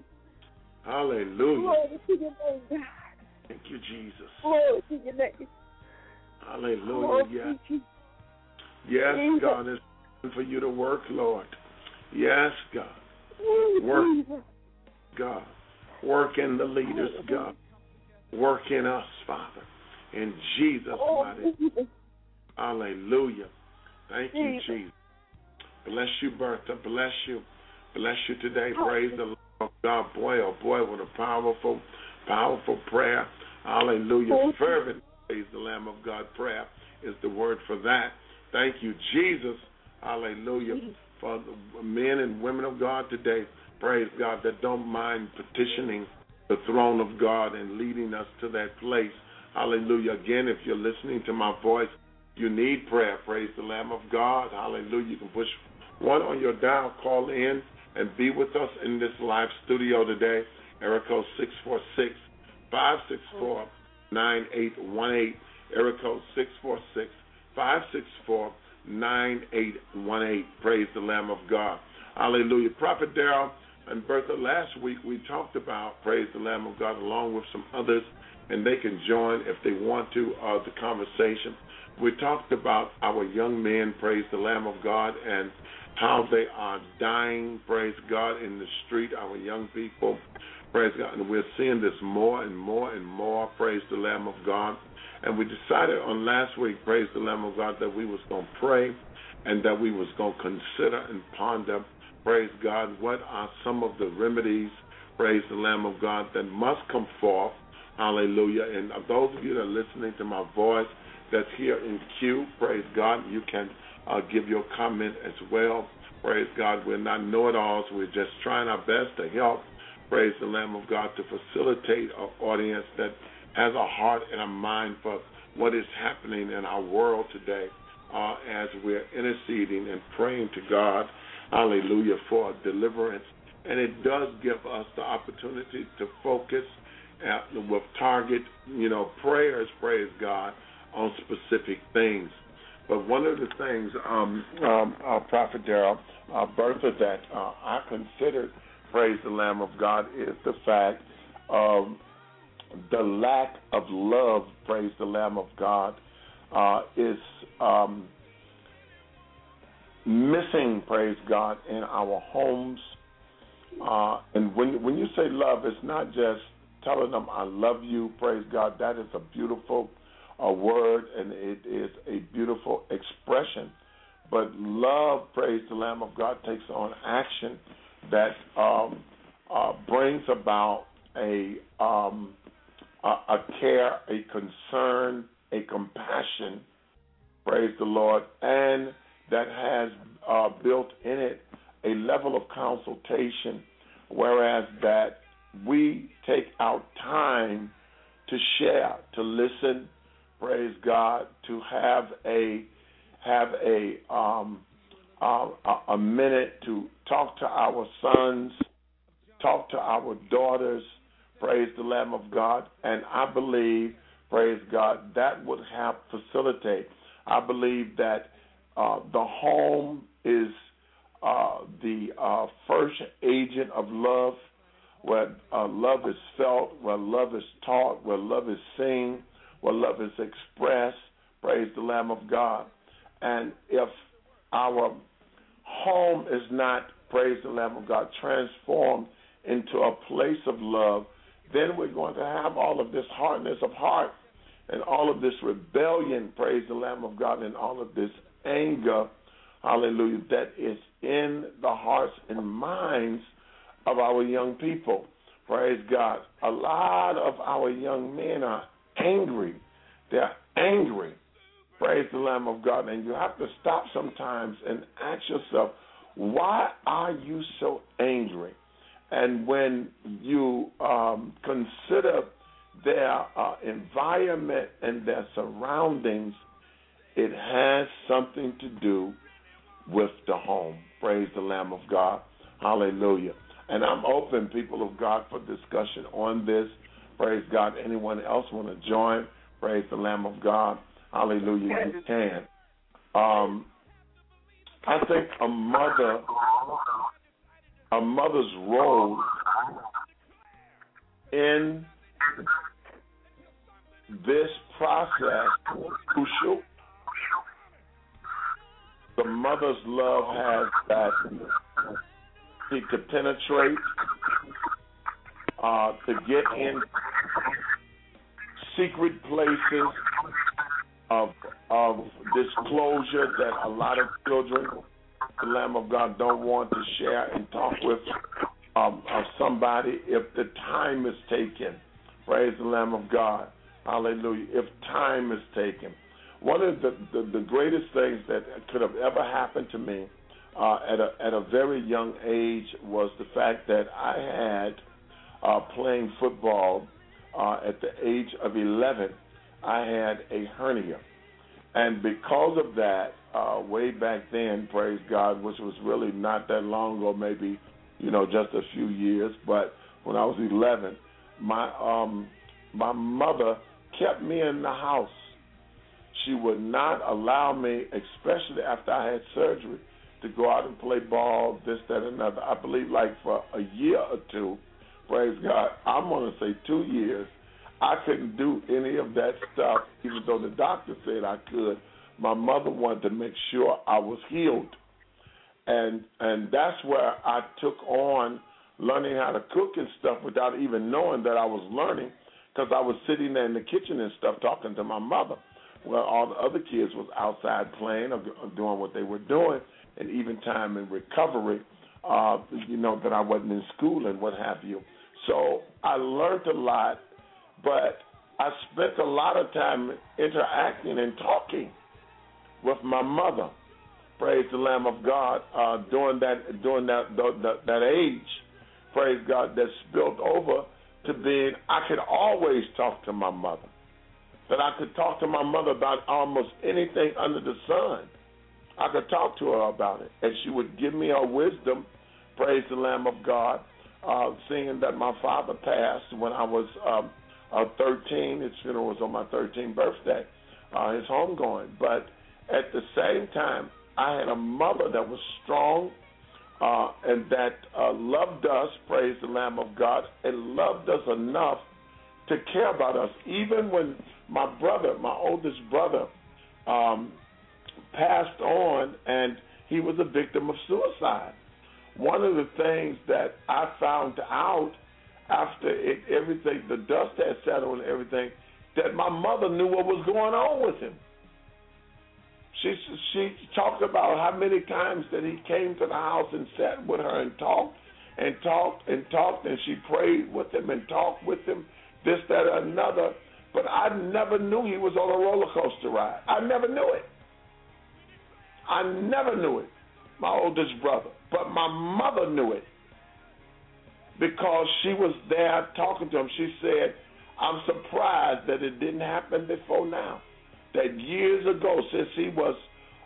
Hallelujah. Glory to your name, God. Thank you, Jesus. Glory to your name. Hallelujah. Glory Yes. to you. Yes, Jesus. God, it's time for you to work, Lord. Yes, God. Work, God. Work in the leaders, God. Work in us, Father. In Jesus' mighty name. Hallelujah. Thank you, Jesus. Bless you, Bertha. Bless you. Bless you today. Praise the Lord. God, boy, oh boy, what a powerful, powerful prayer. Hallelujah. Fervent, praise the Lamb of God prayer is the word for that. Thank you, Jesus. Hallelujah. For the men and women of God today, praise God, that don't mind petitioning the throne of God and leading us to that place. Hallelujah. Again, if you're listening to my voice, you need prayer. Praise the Lamb of God. Hallelujah. You can push 1 on your dial, call in, and be with us in this live studio today. Area code 646-564-9818. Area code 646-564-9818. Praise the Lamb of God. Hallelujah. Prophet Darrell and Bertha, last week we talked about, praise the Lamb of God, along with some others, and they can join if they want to, the conversation. We talked about our young men, praise the Lamb of God, and how they are dying, praise God, in the street, our young people, praise God. And we're seeing this more and more and more, praise the Lamb of God. And we decided on last week, praise the Lamb of God, that we was going to pray and that we was going to consider and ponder, praise God, what are some of the remedies, praise the Lamb of God, that must come forth, hallelujah. And those of you that are listening to my voice that's here in queue, praise God, you can give your comment as well. Praise God, we're not know-it-alls. We're just trying our best to help, praise the Lamb of God, to facilitate an audience that has a heart and a mind for what is happening in our world today as we're interceding and praying to God, hallelujah, for deliverance. And it does give us the opportunity to focus with target, prayers, praise God, on specific things. But one of the things, Prophet Darrell, Bertha, that I considered, praise the Lamb of God, is the fact of the lack of love, praise the Lamb of God, is missing, praise God, in our homes. And when you say love, it's not just telling them I love you, praise God. That is a beautiful word, and it is a beautiful expression. But love, praise the Lamb of God, takes on action that brings about a care, a concern, a compassion, praise the Lord, and that has built in it a level of consultation, whereas that we take our time to share, to listen, praise God, to have a minute to talk to our sons, talk to our daughters, praise the Lamb of God. And I believe, praise God, that would help facilitate. I believe that the home is the first agent of love, where love is felt, where love is taught, where love is seen, where love is expressed, praise the Lamb of God. And if our home is not, praise the Lamb of God, transformed into a place of love, then we're going to have all of this hardness of heart and all of this rebellion, praise the Lamb of God, and all of this anger, hallelujah, that is in the hearts and minds of our young people. Praise God. A lot of our young men are angry. They're angry. Praise the Lamb of God. And you have to stop sometimes and ask yourself, why are you so angry? And when you consider their environment and their surroundings, it has something to do with the home. Praise the Lamb of God. Hallelujah. And I'm open, people of God, for discussion on this. Praise God. Anyone else want to join? Praise the Lamb of God. Hallelujah. You can. I think a mother's role in this process crucial. The mother's love has that to penetrate, to get in secret places of disclosure that a lot of children, the Lamb of God, don't want to share and talk with somebody if the time is taken. Praise the Lamb of God. Hallelujah. If time is taken. One of the greatest things that could have ever happened to me at a very young age was the fact that I had, playing football at the age of 11, I had a hernia. And because of that, way back then, praise God, which was really not that long ago, maybe, just a few years, but when I was 11, my mother kept me in the house. She would not allow me, especially after I had surgery, to go out and play ball, this, that, and another. I believe like for a year or two, praise God, I'm going to say 2 years, I couldn't do any of that stuff, even though the doctor said I could. My mother wanted to make sure I was healed. And that's where I took on learning how to cook and stuff without even knowing that I was learning, because I was sitting there in the kitchen and stuff talking to my mother. Well, all the other kids was outside playing or doing what they were doing, and even time in recovery, that I wasn't in school and what have you. So I learned a lot, but I spent a lot of time interacting and talking with my mother. Praise the Lamb of God. During that age, praise God, that spilled over to being I could always talk to my mother. That I could talk to my mother about almost anything under the sun. I could talk to her about it, and she would give me her wisdom. Praise the Lamb of God. Seeing that my father passed when I was 13, his funeral was on my 13th birthday, his homegoing. But at the same time, I had a mother that was strong and that loved us, praise the Lamb of God, and loved us enough to care about us. Even when my oldest brother, passed on and he was a victim of suicide. One of the things that I found out after everything, the dust had settled and everything, that my mother knew what was going on with him. She talked about how many times that he came to the house and sat with her and talked and talked and talked, and she prayed with him and talked with him, this, that, or another. But I never knew he was on a roller coaster ride. I never knew it. My oldest brother. But my mother knew it because she was there talking to him. She said, I'm surprised that it didn't happen before now. That years ago, since he was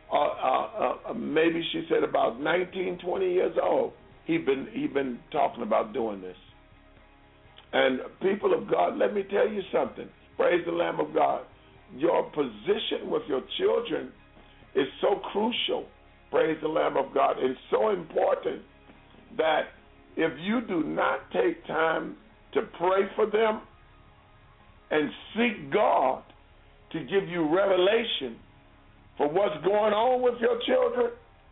maybe she said about 19, 20 years old, he'd been talking about doing this. And people of God, let me tell you something. Praise the Lamb of God. Your position with your children is so crucial. Praise the Lamb of God. It's so important that if you do not take time to pray for them and seek God to give you revelation for what's going on with your children,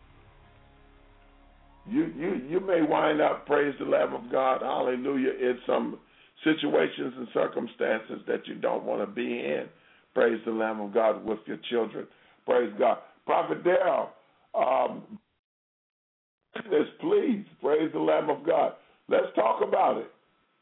you may wind up, praise the Lamb of God, hallelujah, in some situations and circumstances that you don't want to be in. Praise the Lamb of God with your children. Praise God. Prophet Darrell, please, praise the Lamb of God. Let's talk about it.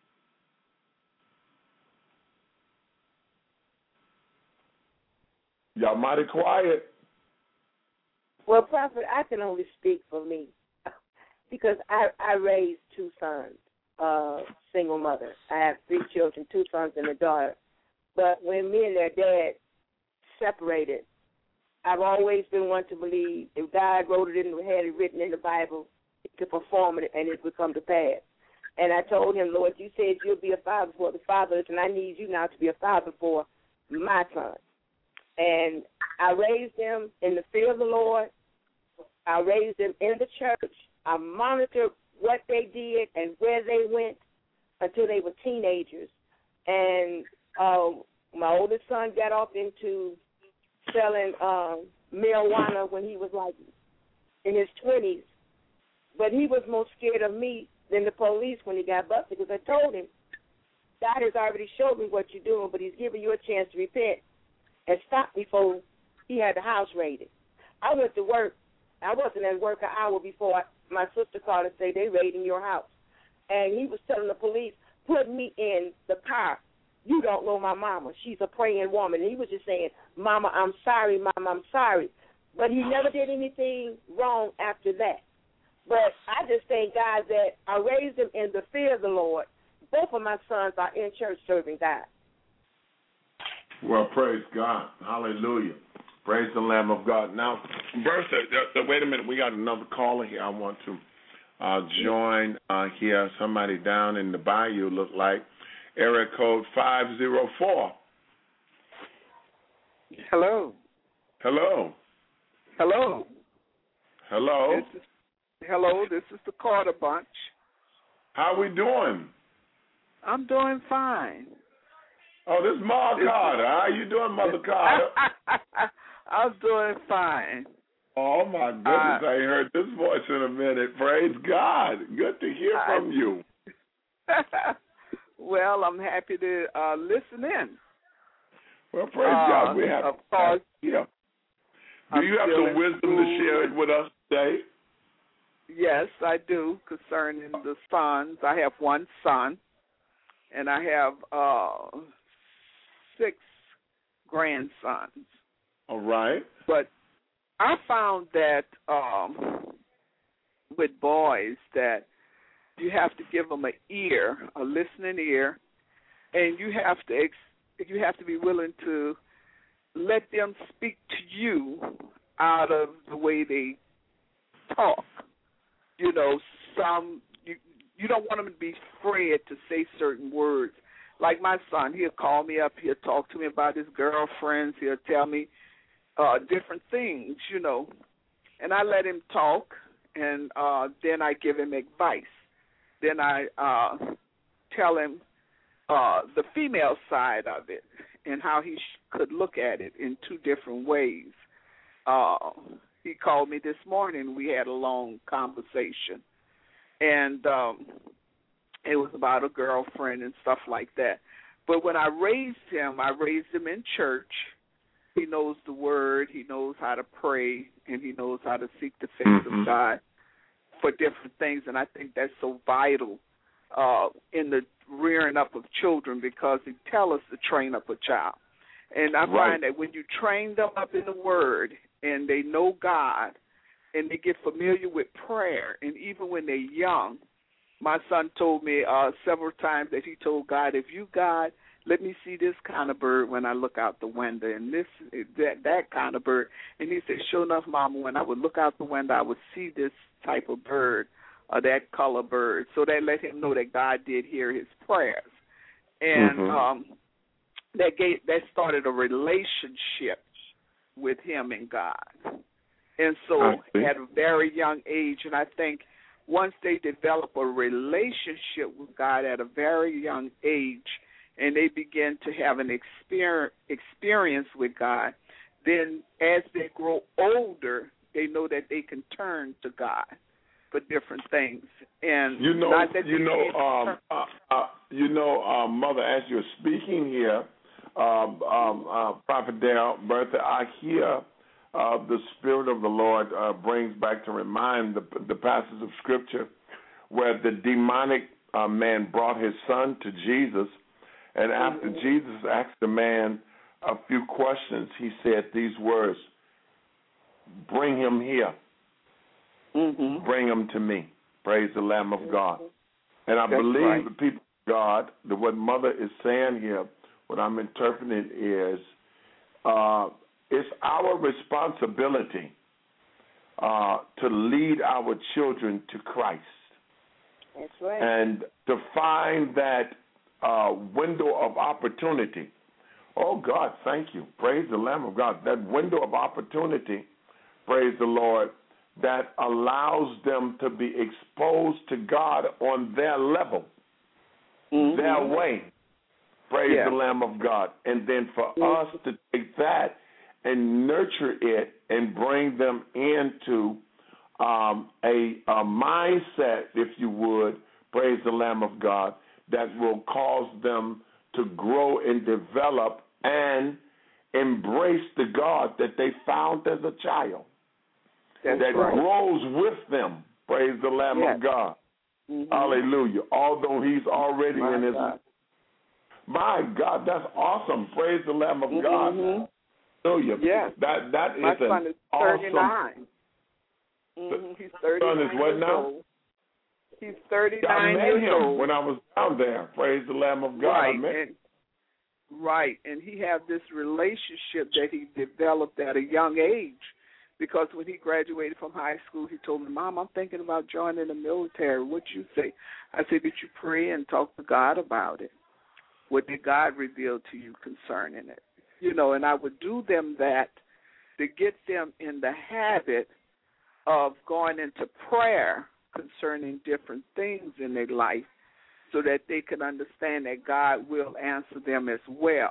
Y'all mighty quiet. Well, Prophet, I can only speak for me because I raised two sons, single mother. I have 3 children, 2 sons and a daughter. But when me and their dad separated, I've always been one to believe if God wrote it had it written in the Bible, to perform it and it would come to pass. And I told him, Lord, you said you'll be a father for the fathers, and I need you now to be a father for my son. And I raised them in the fear of the Lord. I raised them in the church. I monitored what they did and where they went. until they were teenagers. And my oldest son got off into selling marijuana when he was like in his 20s. But he was more scared of me than the police when he got busted, because I told him, God has already showed me what you're doing, but he's giving you a chance to repent and stop before he had the house raided. I went to work. I wasn't at work an hour before my sister called and said, they raiding your house. And he was telling the police, put me in the car. You don't know my mama. She's a praying woman. And he was just saying, Mama, I'm sorry, Mama, I'm sorry. But he never did anything wrong after that. But I just thank God that I raised him in the fear of the Lord. Both of my sons are in church serving God. Well, praise God. Hallelujah. Praise the Lamb of God. Now, Bertha, wait a minute. We got another caller here. I want to join here. Somebody down in the bayou look like. Area code 504. Hello. Hello. Hello. Hello. This is the Carter Bunch. How we doing? I'm doing fine. Oh, this is Ma Carter. How you doing, Mother Carter? I'm doing fine. Oh, my goodness. I ain't heard this voice in a minute. Praise God. Good to hear from you. Well, I'm happy to listen in. Well, praise God. We have, of course. Yeah. Do you have some wisdom to share it with us today? Yes, I do, concerning the sons. I have one son, and I have 6 grandsons. All right. But I found that with boys that you have to give them an ear, a listening ear, and you have to be willing to let them speak to you out of the way they talk. You know, you don't want them to be afraid to say certain words. Like my son, he'll call me up, he'll talk to me about his girlfriends, he'll tell me different things, you know. And I let him talk, and then I give him advice. Then I tell him the female side of it and how he could look at it in 2 different ways. He called me this morning. We had a long conversation, and it was about a girlfriend and stuff like that. But when I raised him in church. He knows the word, he knows how to pray, and he knows how to seek the face of God for different things. And I think that's so vital in the rearing up of children, because they tell us to train up a child. And I find that when you train them up in the word and they know God and they get familiar with prayer, and even when they're young, my son told me several times that he told God, if you, God, let me see this kind of bird when I look out the window, and that kind of bird. And he said, sure enough, Mama, when I would look out the window, I would see this type of bird or that color bird. So that let him know that God did hear his prayers. And that started a relationship with him and God. And so at a very young age, and I think once they develop a relationship with God at a very young age, and they begin to have an experience with God, then as they grow older, they know that they can turn to God for different things. And Mother, as you're speaking here, Prophet Dale, Bertha, I hear the Spirit of the Lord brings back to remind the passages of Scripture where the demonic man brought his son to Jesus. And after Jesus asked the man a few questions, he said these words, bring him here. Bring him to me. Praise the Lamb of God. And I believe the people of God, that what Mother is saying here, what I'm interpreting is, it's our responsibility to lead our children to Christ. That's right. And to find that window of opportunity. Oh, God, thank you. Praise the Lamb of God. That window of opportunity, praise the Lord, that allows them to be exposed to God on their level. their way. Praise the Lamb of God. And then for us to take that and nurture it and bring them into a mindset, if you would, praise the Lamb of God, that will cause them to grow and develop and embrace the God that they found as a child. That grows with them. Praise the Lamb of God. Hallelujah. Although he's already in his... My God, that's awesome. Praise the Lamb of God. Hallelujah. Yes. That is my son is 39. Awesome... He's 39 son is what now? old. He's 39 I met years him old. when I was down there. Praise the Lamb of God. Right, and he had this relationship that he developed at a young age, because when he graduated from high school, he told me, Mom, I'm thinking about joining the military. What'd you say? I said, did you pray and talk to God about it? What did God reveal to you concerning it? You know, and I would do them that to get them in the habit of going into prayer concerning different things in their life, so that they can understand that God will answer them as well.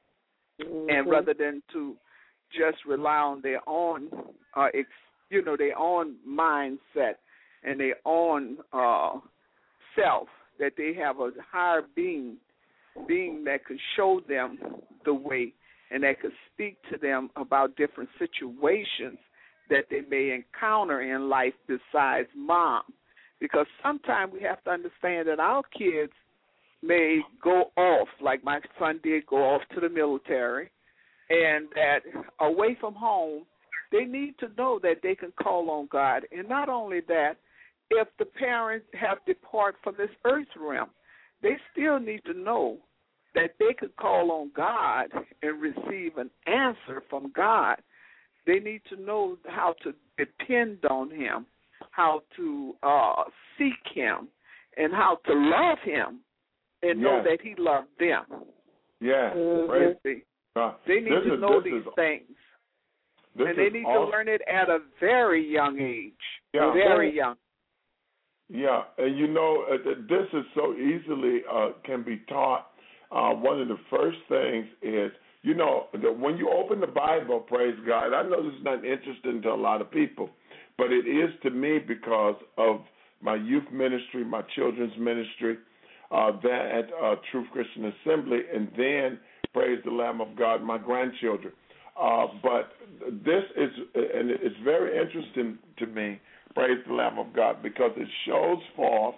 And rather than to just rely on their own, their own mindset and their own self, that they have a higher being that could show them the way and that could speak to them about different situations that they may encounter in life besides mom. Because sometimes we have to understand that our kids may go off, like my son did go off to the military, and that away from home, they need to know that they can call on God. And not only that, if the parents have departed from this earth realm, they still need to know that they could call on God and receive an answer from God. They need to know how to depend on him, how to seek him, and how to love him, and know that he loved them. Yeah. They need to know these things. And they need to learn it at a very young age. Yeah. Very young. Yeah, and this is so easily can be taught. One of the first things is, when you open the Bible, praise God, I know this is not interesting to a lot of people, but it is to me because of my youth ministry, my children's ministry, that at Truth Christian Assembly, and then, praise the Lamb of God, my grandchildren. But this is, and it's very interesting to me, praise the Lamb of God, because it shows forth,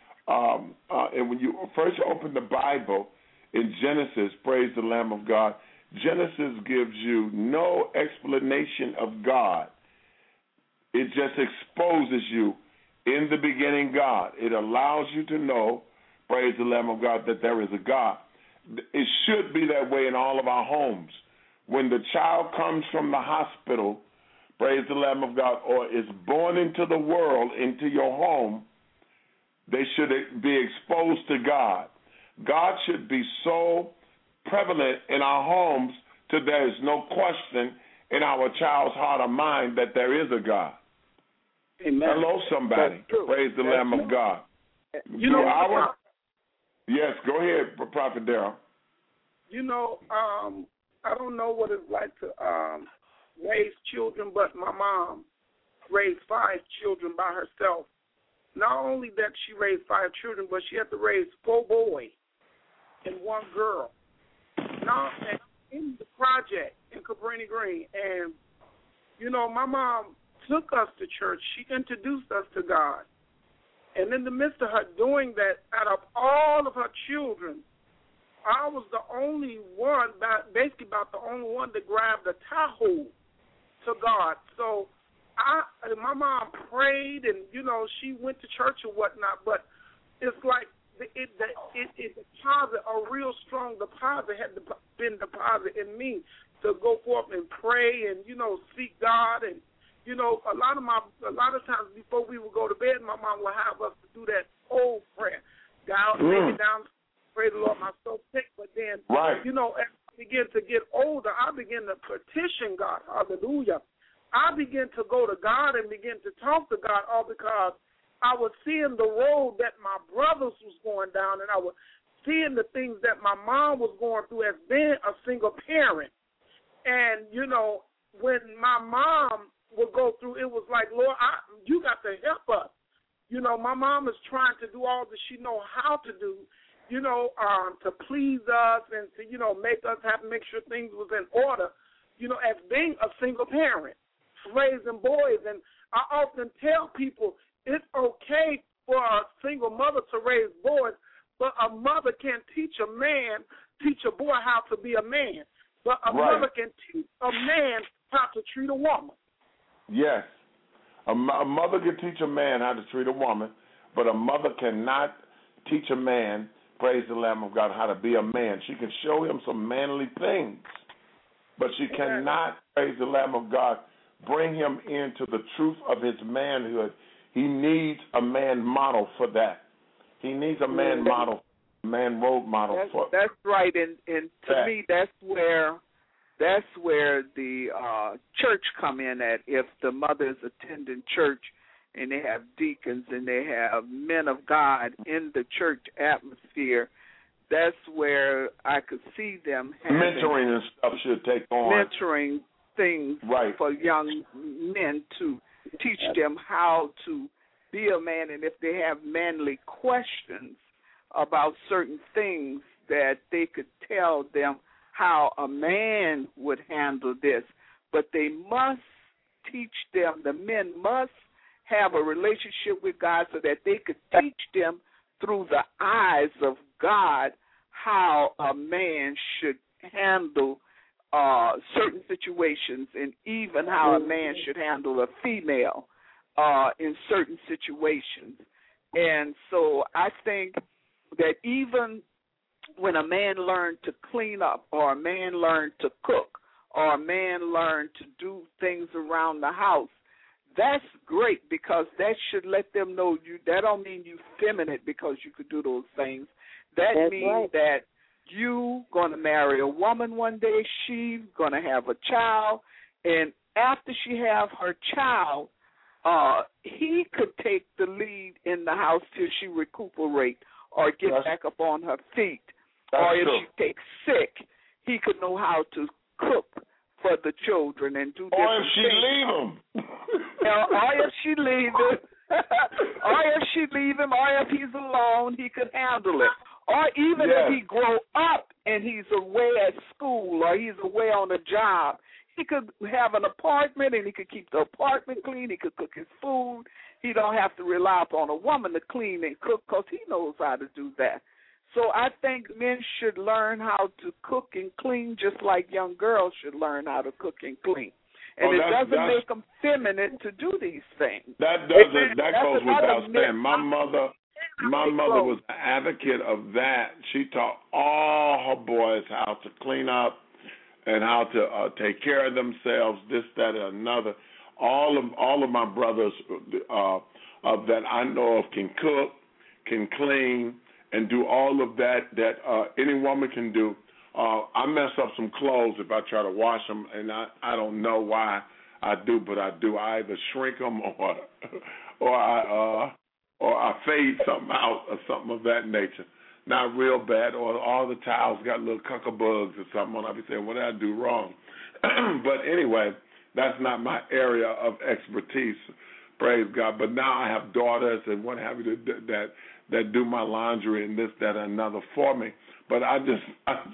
and when you first open the Bible in Genesis, praise the Lamb of God, Genesis gives you no explanation of God. It just exposes you in the beginning God. It allows you to know, praise the Lamb of God, that there is a God. It should be that way in all of our homes. When the child comes from the hospital, praise the Lamb of God, or is born into the world, into your home, they should be exposed to God. God should be so prevalent in our homes till there is no question in our child's heart or mind that there is a God. Amen. Hello, somebody. Praise the Lamb of God. Yes, go ahead, Prophet Darrell. I don't know what it's like to raise children, but my mom raised 5 children by herself. Not only that she raised 5 children, but she had to raise 4 boys and 1 girl. Now, in the project in Cabrini Green, and, my mom took us to church. She introduced us to God. And in the midst of her doing that, out of all of her children, I was the only one, basically about the only one that grabbed a Tahoe to God. So my mom prayed, and, she went to church or whatnot, but it's like it deposit, a real strong deposit had been deposited in me to go forth and pray and, seek God. And, a lot of times before we would go to bed, my mom would have us to do that old prayer. God, take it down, pray the Lord, my soul sick. But then, as I begin to get older, I begin to petition God. Hallelujah. I begin to go to God and begin to talk to God, all because I was seeing the road that my brothers was going down, and I was seeing the things that my mom was going through as being a single parent. And, you know, when my mom would go through, it was like, Lord, you got to help us. You know, my mom is trying to do all that she know how to do, you know, to please us and to, you know, make sure things was in order, you know, as being a single parent, raising boys. And I often tell people it's okay for a single mother to raise boys, but a mother can teach a boy how to be a man. But a mother can teach a man how to treat a woman. Yes. A mother can teach a man how to treat a woman, but a mother cannot teach a man, praise the Lamb of God, how to be a man. She can show him some manly things, but she cannot, praise the Lamb of God, bring him into the truth of his manhood. He needs a man model for that. He needs a man model, man role model for that. That's right, and to me, that's where the church come in at. If the mother's attending church and they have deacons and they have men of God in the church atmosphere, that's where I could see them having mentoring and stuff should take on. Mentoring things for young men to teach them how to be a man, and if they have manly questions about certain things, that they could tell them how a man would handle this. But they must teach them, the men must have a relationship with God so that they could teach them through the eyes of God how a man should handle certain situations, and even how a man should handle a female in certain situations. And so I think that even when a man learned to clean up, or a man learned to cook, or a man learned to do things around the house, that's great, because that should let them know that don't mean you feminine because you could do those things. That means that you going to marry a woman one day, she's going to have a child, and after she have her child, he could take the lead in the house till she recuperate or get back up on her feet. Or if she takes sick, he could know how to cook for the children and do different things. Or if she leave him. Or if she leave him. Or if she leave him, or if he's alone, he could handle it. Or even if he grow up and he's away at school or he's away on a job, he could have an apartment and he could keep the apartment clean. He could cook his food. He don't have to rely upon a woman to clean and cook because he knows how to do that. So I think men should learn how to cook and clean just like young girls should learn how to cook and clean. And it doesn't make them feminine to do these things. That goes without saying. My mother was an advocate of that. She taught all her boys how to clean up and how to take care of themselves, this, that, and another. All of my brothers that I know of can cook, can clean, and do all of that any woman can do. I mess up some clothes if I try to wash them, and I don't know why I do, but I do. I either shrink them or I fade something out or something of that nature. Not real bad, or all the towels got little cuckabugs or something on. I'll be saying, what did I do wrong? But anyway, that's not my area of expertise, praise God. But now I have daughters and what have you that do my laundry and this, that, and another for me. But I'm just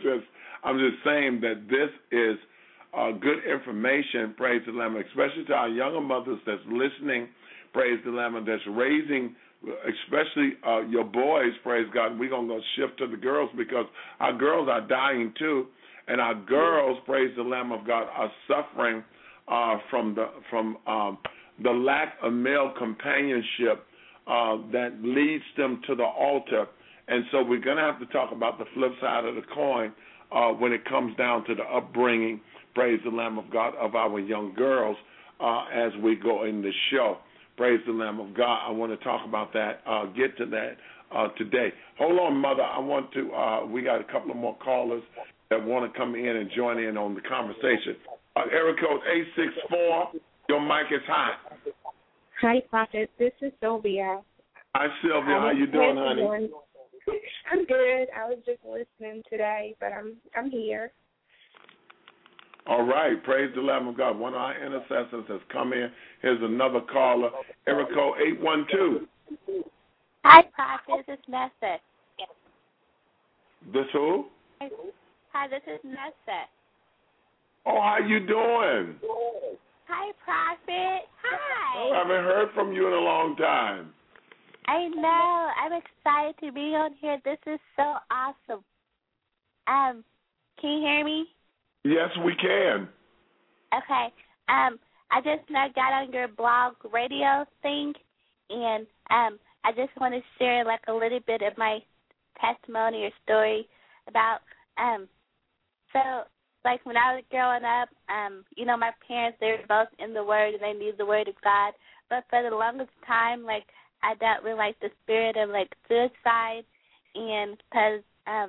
saying that this is good information, praise the Lamb, especially to our younger mothers that's listening, praise the Lamb, that's raising, especially your boys, praise God. We're going to go shift to the girls because our girls are dying too, and our girls, praise the Lamb of God, are suffering from the lack of male companionship that leads them to the altar. And so we're going to have to talk about the flip side of the coin when it comes down to the upbringing, praise the Lamb of God, of our young girls as we go in the show. Praise the Lamb of God. I want to talk about that, get to that today. Hold on, Mother. I want to, we got a couple of more callers that want to come in and join in on the conversation. Area code 864, your mic is hot. Hi, Prophet. This is Sylvia. Hi, Sylvia. How you doing, honey? I'm good. I was just listening today, but I'm here. All right. Praise the Lamb of God. One of our intercessors has come in. Here's another caller. Area code 812. Hi, Prophet. This is Nessa. This who? Hi, this is Nessa. Oh, how you doing? Hi, Prophet. Hi. Oh, I haven't heard from you in a long time. I know. I'm excited to be on here. This is so awesome. Can you hear me? Yes, we can. Okay. I just now got on your blog radio thing, and I just want to share like a little bit of my testimony or story about so like when I was growing up, my parents, they were both in the Word and they knew the Word of God, but for the longest time, like I dealt with like the spirit of like suicide, and because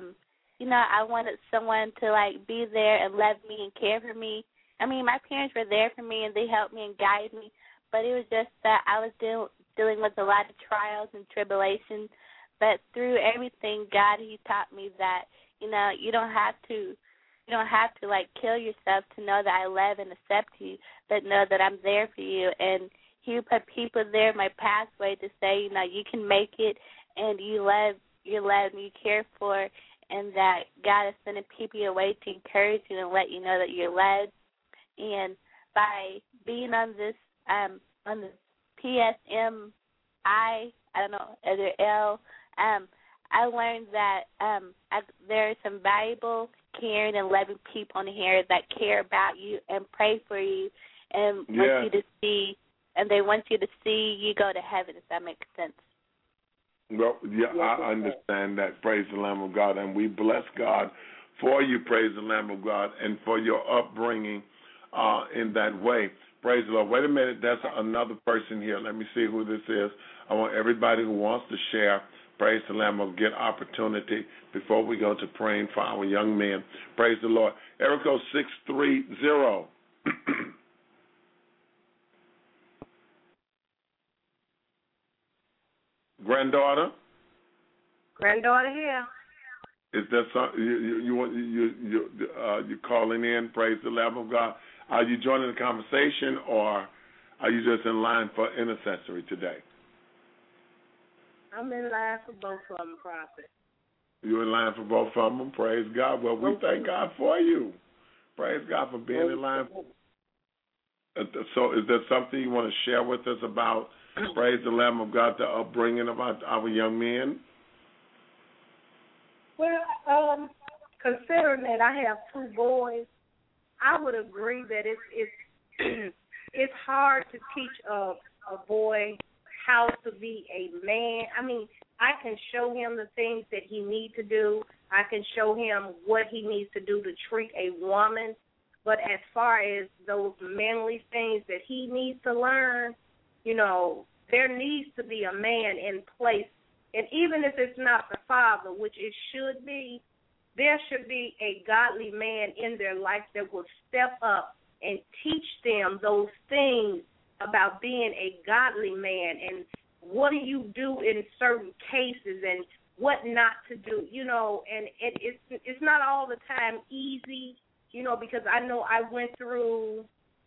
I wanted someone to like be there and love me and care for me. I mean, my parents were there for me and they helped me and guided me, but it was just that I was dealing with a lot of trials and tribulations. But through everything, God, He taught me that you don't have to like kill yourself to know that I love and accept you, but know that I'm there for you. And He put people there in my pathway to say, you can make it, and you're loved, and you care for, and that God is sending people your way to encourage you and let you know that you're loved. And by being on this on the PSMI, I don't know, other L, I learned that there are some valuable, caring, and loving people in here that care about you and pray for you and want you to see, and they want you to see you go to heaven, if that makes sense. Well, yeah, I understand that. Praise the Lamb of God. And we bless God for you, praise the Lamb of God, and for your upbringing in that way. Praise the Lord. Wait a minute. There's another person here. Let me see who this is. I want everybody who wants to share, praise the Lamb of, get opportunity before we go to praying for our young men. Praise the Lord. Area code 630. Granddaughter here. Is there something you're calling in? Praise the Lamb of God. Are you joining the conversation, or are you just in line for intercessory today? I'm in line for both of them, Prophet. You're in line for both of them. Praise God. Well, we thank God for you. Praise God for being in line. So, is there something you want to share with us about? Praise the Lamb of God, the upbringing of our young men? Well, considering that I have two boys, I would agree that it's hard to teach a boy how to be a man. I mean, I can show him the things that he needs to do. I can show him what he needs to do to treat a woman. But as far as those manly things that he needs to learn, there needs to be a man in place. And even if it's not the father, which it should be, there should be a godly man in their life that will step up and teach them those things about being a godly man and what do you do in certain cases and what not to do, and it's not all the time easy, because I know I went through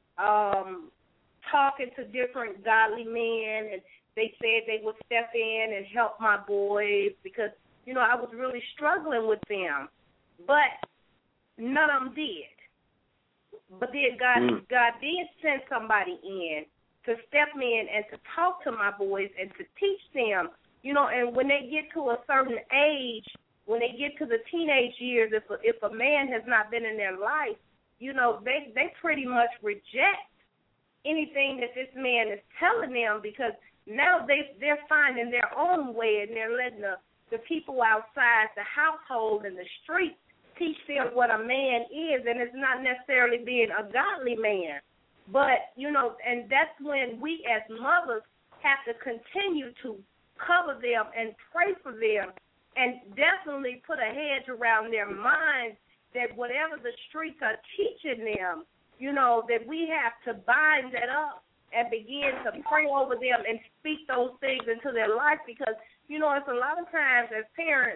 talking to different godly men, and they said they would step in and help my boys because, I was really struggling with them. But none of them did. But then God did send somebody in to step in and to talk to my boys and to teach them, and when they get to a certain age, when they get to the teenage years, if a man has not been in their life, they pretty much reject anything that this man is telling them because now they're finding their own way and they're letting the people outside the household and the street teach them what a man is, and it's not necessarily being a godly man. But, and that's when we as mothers have to continue to cover them and pray for them and definitely put a hedge around their minds that whatever the streets are teaching them, that we have to bind that up and begin to pray over them and speak those things into their life because, it's a lot of times as parents,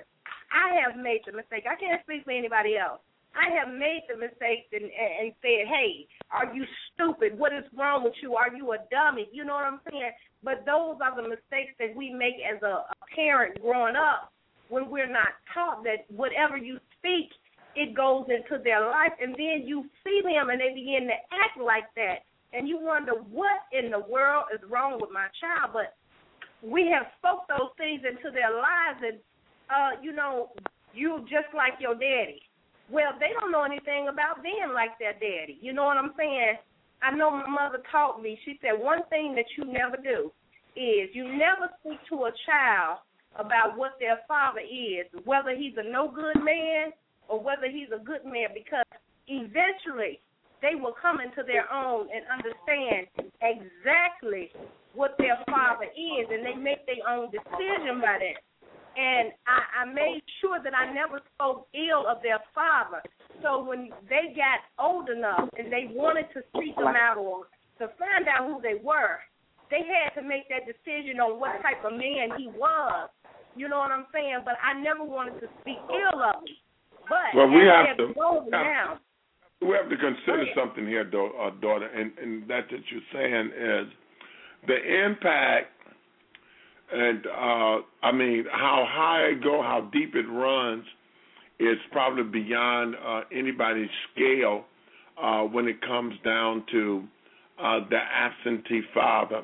I have made the mistake. I can't speak for anybody else. I have made the mistake and said, hey, are you stupid? What is wrong with you? Are you a dummy? You know what I'm saying? But those are the mistakes that we make as a parent growing up when we're not taught that whatever you speak, it goes into their life, and then you see them and they begin to act like that, and you wonder what in the world is wrong with my child. But we have spoke those things into their lives, and, you just like your daddy. Well, they don't know anything about being like their daddy. You know what I'm saying? I know my mother taught me. She said one thing that you never do is you never speak to a child about what their father is, whether he's a no-good man or whether he's a good man, because eventually they will come into their own and understand exactly what their father is, and they make their own decision by that. And I made sure that I never spoke ill of their father. So when they got old enough and they wanted to seek them out or to find out who they were, they had to make that decision on what type of man he was. You know what I'm saying? But I never wanted to speak ill of him. But we have to consider something here, daughter, and that's what you're saying is the impact. And, how high it goes, how deep it runs is probably beyond anybody's scale when it comes down to the absentee father.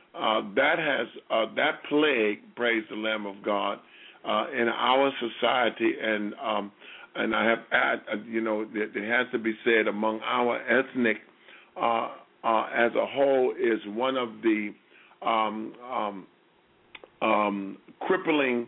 That plague, praise the Lamb of God, in our society, and I have it has to be said among our ethnic as a whole is one of the crippling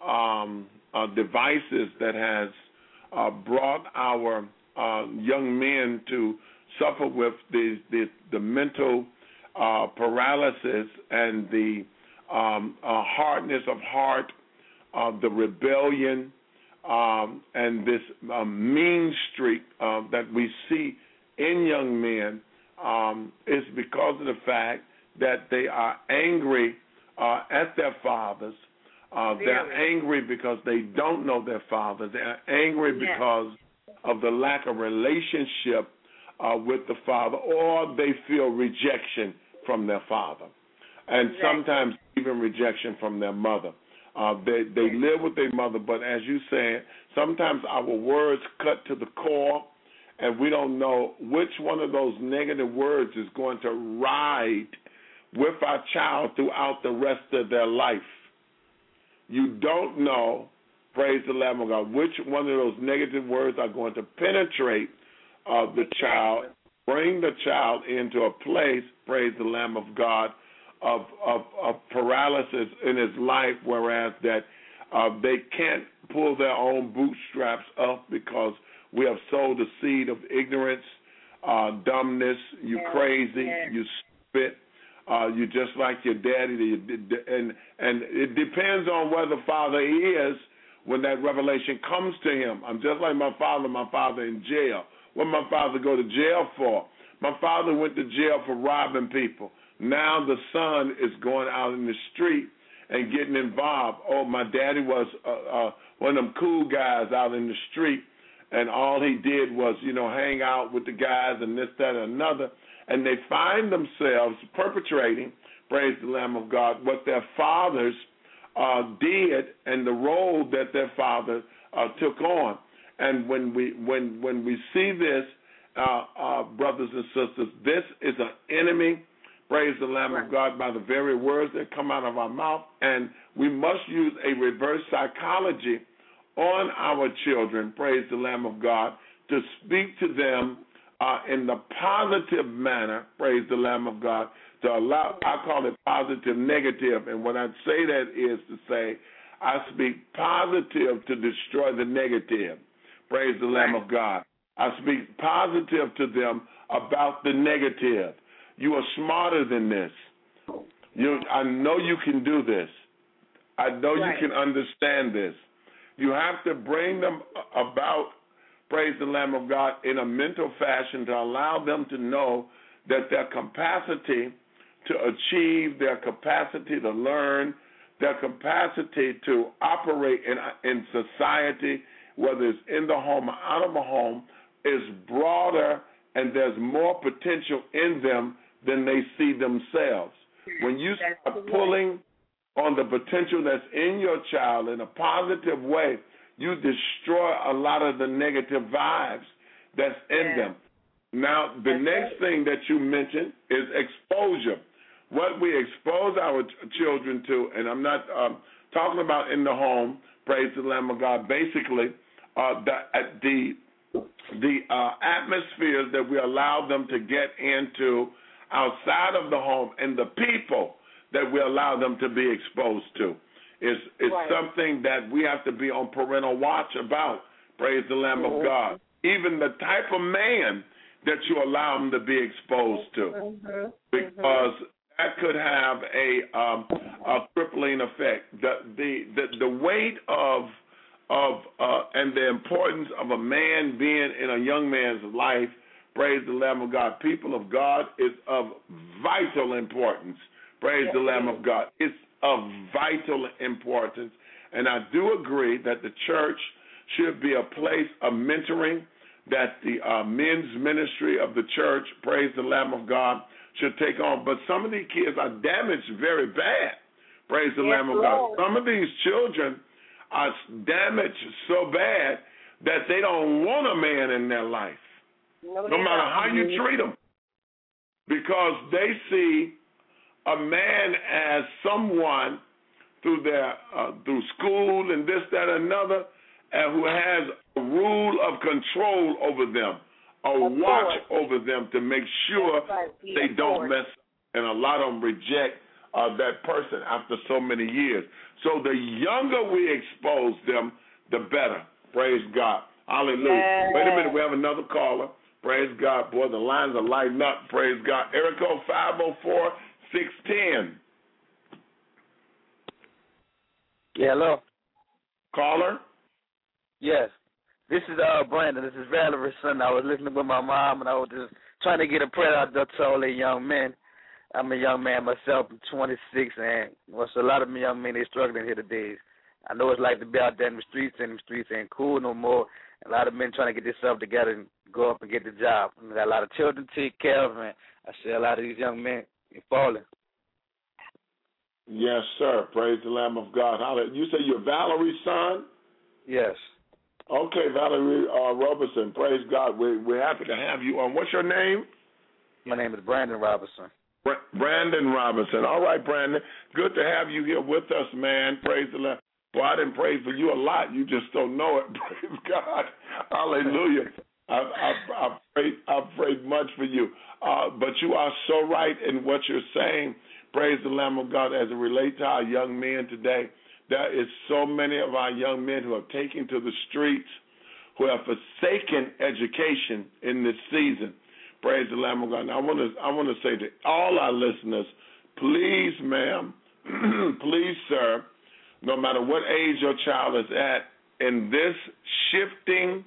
devices that has brought our young men to suffer with the mental paralysis and the hardness of heart, the rebellion, and this mean streak that we see in young men is because of the fact that they are angry at their fathers. They're angry because they don't know their father. They're angry because of the lack of relationship with the father, or they feel rejection from their father, and sometimes even rejection from their mother. They live with their mother, but as you said, sometimes our words cut to the core, and we don't know which one of those negative words is going to ride with our child throughout the rest of their life. You don't know, praise the Lamb of God, which one of those negative words are going to penetrate the child, bring the child into a place, praise the Lamb of God, of paralysis in his life, whereas that they can't pull their own bootstraps up because we have sowed the seed of ignorance, dumbness, you crazy, you spit. You just like your daddy, and it depends on where the father is when that revelation comes to him. I'm just like my father in jail. What did my father go to jail for? My father went to jail for robbing people. Now the son is going out in the street and getting involved. Oh, my daddy was one of them cool guys out in the street, and all he did was, hang out with the guys and this, that, and another. And they find themselves perpetrating, praise the Lamb of God, what their fathers did and the role that their father took on. And when we see this, brothers and sisters, this is an enemy, praise the Lamb of God, by the very words that come out of our mouth. And we must use a reverse psychology on our children, praise the Lamb of God, to speak to them in the positive manner, praise the Lamb of God, to allow, I call it positive negative. And when I say that is to say, I speak positive to destroy the negative, praise the Lamb of God. I speak positive to them about the negative. You are smarter than this. I know you can do this. I know you can understand this. You have to bring them about, praise the Lamb of God, in a mental fashion to allow them to know that their capacity to achieve, their capacity to learn, their capacity to operate in society, whether it's in the home or out of the home, is broader, and there's more potential in them than they see themselves. When you start pulling on the potential that's in your child in a positive way, you destroy a lot of the negative vibes that's in them. Now, the next thing that you mentioned is exposure. What we expose our children to, and I'm not talking about in the home, praise the Lamb of God, basically the atmospheres that we allow them to get into outside of the home and the people that we allow them to be exposed to is something that we have to be on parental watch about, praise the Lamb of God. Even the type of man that you allow them to be exposed to, because that could have a crippling effect. The weight of and the importance of a man being in a young man's life, praise the Lamb of God, people of God, is of vital importance. Praise the Lamb of God. It's of vital importance. And I do agree that the church should be a place of mentoring, that the men's ministry of the church, praise the Lamb of God, should take on. But some of these kids are damaged very bad, praise the Lamb of God. Some of these children are damaged so bad that they don't want a man in their life, no matter how you treat them, because they see a man as someone through their through school and this, that, and another, and who has a rule of control over them, a watch over them to make sure they don't mess up. And a lot of them reject that person after so many years. So the younger we expose them, the better. Praise God. Hallelujah. Yes. Wait a minute, we have another caller. Praise God. Boy, the lines are lighting up. Praise God. Area code 504-610. Yeah, hello. Caller? Yes. This is Brandon. This is Valerie's son. I was listening with my mom, and I was just trying to get a prayer out there to all the young men. I'm a young man myself. I'm 26, and a lot of young men, they're struggling here today. I know it's like to be out there in the streets, and the streets ain't cool no more. A lot of men trying to get themselves together and go up and get the job. And got a lot of children to take care of, and I see a lot of these young men falling. Yes, sir. Praise the Lamb of God. You say you're Valerie's son? Yes. Okay, Valerie Robertson. Praise God. We're happy to have you on. What's your name? My name is Brandon Robinson. Brandon Robinson. All right, Brandon. Good to have you here with us, man. Praise the Lord. Well, I didn't pray for you a lot. You just don't know it. Praise God. Hallelujah. I've prayed much for you. But you are so right in what you're saying. Praise the Lamb of God as it relates to our young men today. There is so many of our young men who have taken to the streets, who have forsaken education in this season. Praise the Lamb of God. Now, I want to say to all our listeners, please, ma'am, please, sir, no matter what age your child is at, in this shifting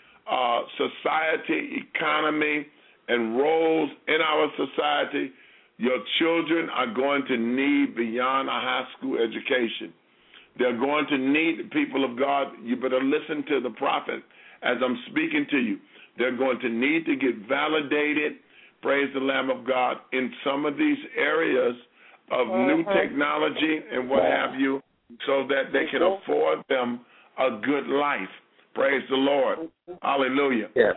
society, economy, and roles in our society, your children are going to need beyond a high school education. They're going to need, people of God, you better listen to the prophet as I'm speaking to you. They're going to need to get validated, praise the Lamb of God, in some of these areas of new technology and what have you, so that they can afford them a good life. Praise the Lord. Hallelujah. Yeah.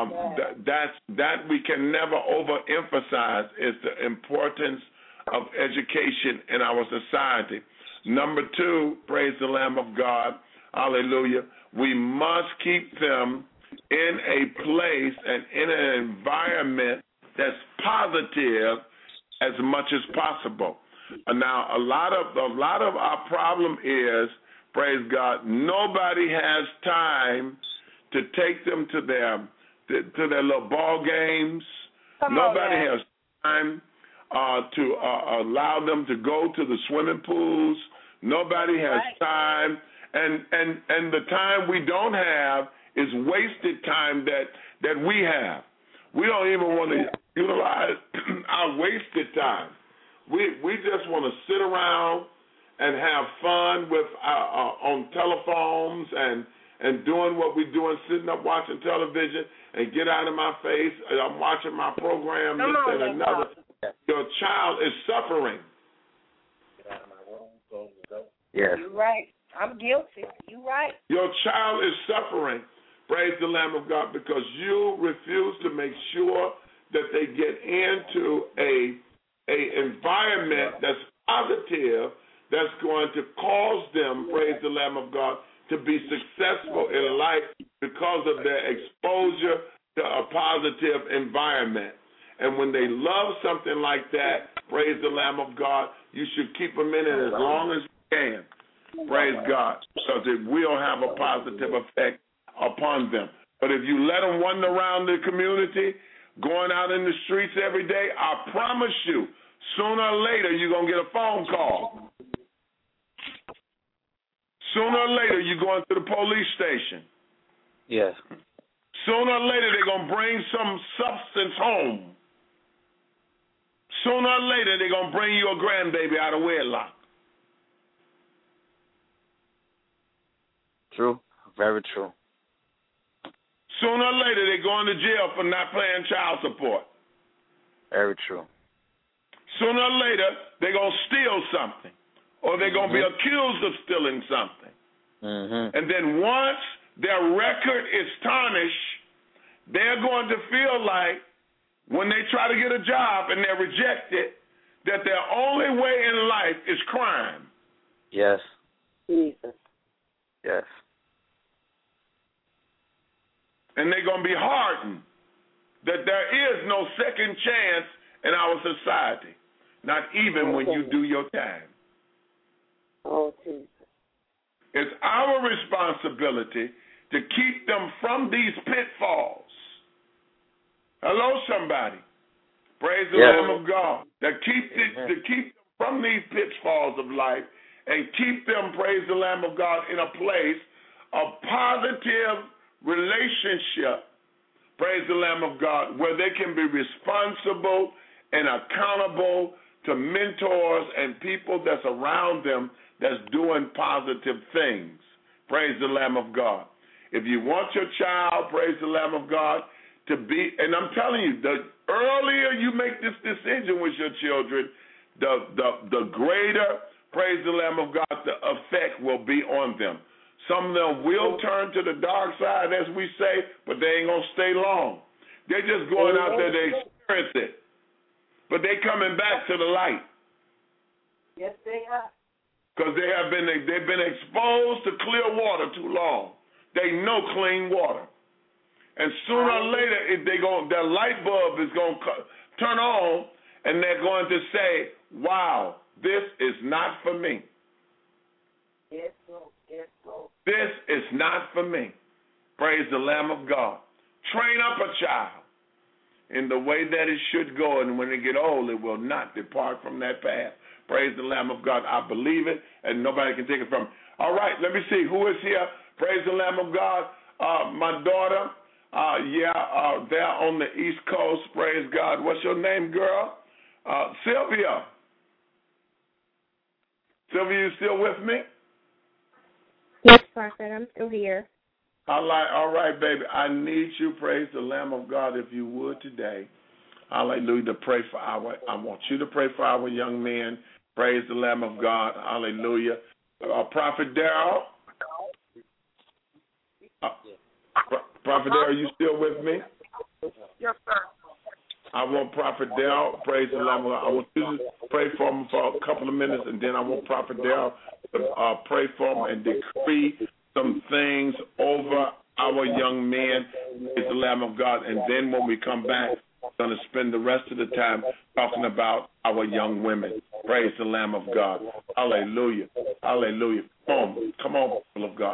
That we can never overemphasize is the importance of education in our society. Number two, praise the Lamb of God. Hallelujah. We must keep them in a place and in an environment that's positive as much as possible. Now, a lot of our problem is, praise God, nobody has time to take them to their little ball games. Nobody has time to allow them to go to the swimming pools. Nobody has time, and the time we don't have is wasted time that we have. We don't even want to utilize our wasted time. We just want to sit around and have fun with on telephones and doing what we're doing, sitting up watching television, and get out of my face. I'm watching my program, this and another. Your child is suffering. Get out of my room, go. Yes. You're right. I'm guilty. You're right. Your child is suffering, praise the Lamb of God, because you refuse to make sure that they get into a environment that's positive, that's going to cause them, praise the Lamb of God, to be successful in life because of their exposure to a positive environment. And when they love something like that, praise the Lamb of God, you should keep them in it as long as you can. Praise God, because it will have a positive effect upon them. But if you let them wander around the community, going out in the streets every day, I promise you, sooner or later you're going to get a phone call. Sooner or later you're going to the police station. Yes. Sooner or later they're going to bring some substance home. Sooner or later they're going to bring you a grandbaby out of wedlock. True. Very true. Sooner or later they're going to jail for not paying child support. Very true. Sooner or later they're going to steal something, or they're going to be accused of stealing something. And then once their record is tarnished, they're going to feel like when they try to get a job and they're rejected, that their only way in life is crime. Yes. Jesus. Yes. And they're going to be hardened that there is no second chance in our society, not even when you do your time. Oh, Jesus. It's our responsibility to keep them from these pitfalls. Hello, somebody. Praise the Lamb of God. To keep them from these pitfalls of life and keep them, praise the Lamb of God, in a place of positive relationship, praise the Lamb of God, where they can be responsible and accountable to mentors and people that's around them that's doing positive things. Praise the Lamb of God. If you want your child, praise the Lamb of God, to be, and I'm telling you, the earlier you make this decision with your children, the greater, praise the Lamb of God, the effect will be on them. Some of them will turn to the dark side, as we say, but they ain't going to stay long. They're just going out there to experience it. But they coming back to the light. Yes, they are. Because they've been exposed to clear water too long. They know clean water. And sooner or later, their light bulb is going to turn on, and they're going to say, wow, this is not for me. Yes, Lord. Yes, Lord. This is not for me. Praise the Lamb of God. Train up a child in the way that it should go, and when they get old, it will not depart from that path. Praise the Lamb of God. I believe it, and nobody can take it from me. All right, let me see. Who is here? Praise the Lamb of God. My daughter, they're on the East Coast. Praise God. What's your name, girl? Sylvia. Sylvia, you still with me? Yes, Prophet, I'm still here. All right, baby. I need you, praise the Lamb of God, if you would today. Hallelujah, to pray for I want you to pray for our young men. Praise the Lamb of God. Hallelujah. Prophet Darrell. Prophet Darrell, you still with me? Yes, sir. I want Prophet Darrell, praise the Lamb of God. I want you to pray for him for a couple of minutes, and then I want Prophet Darrell to pray for him and decree some things over our young men, praise the Lamb of God. And then when we come back, we're going to spend the rest of the time talking about our young women. Praise the Lamb of God. Hallelujah. Hallelujah. Come on, people of God.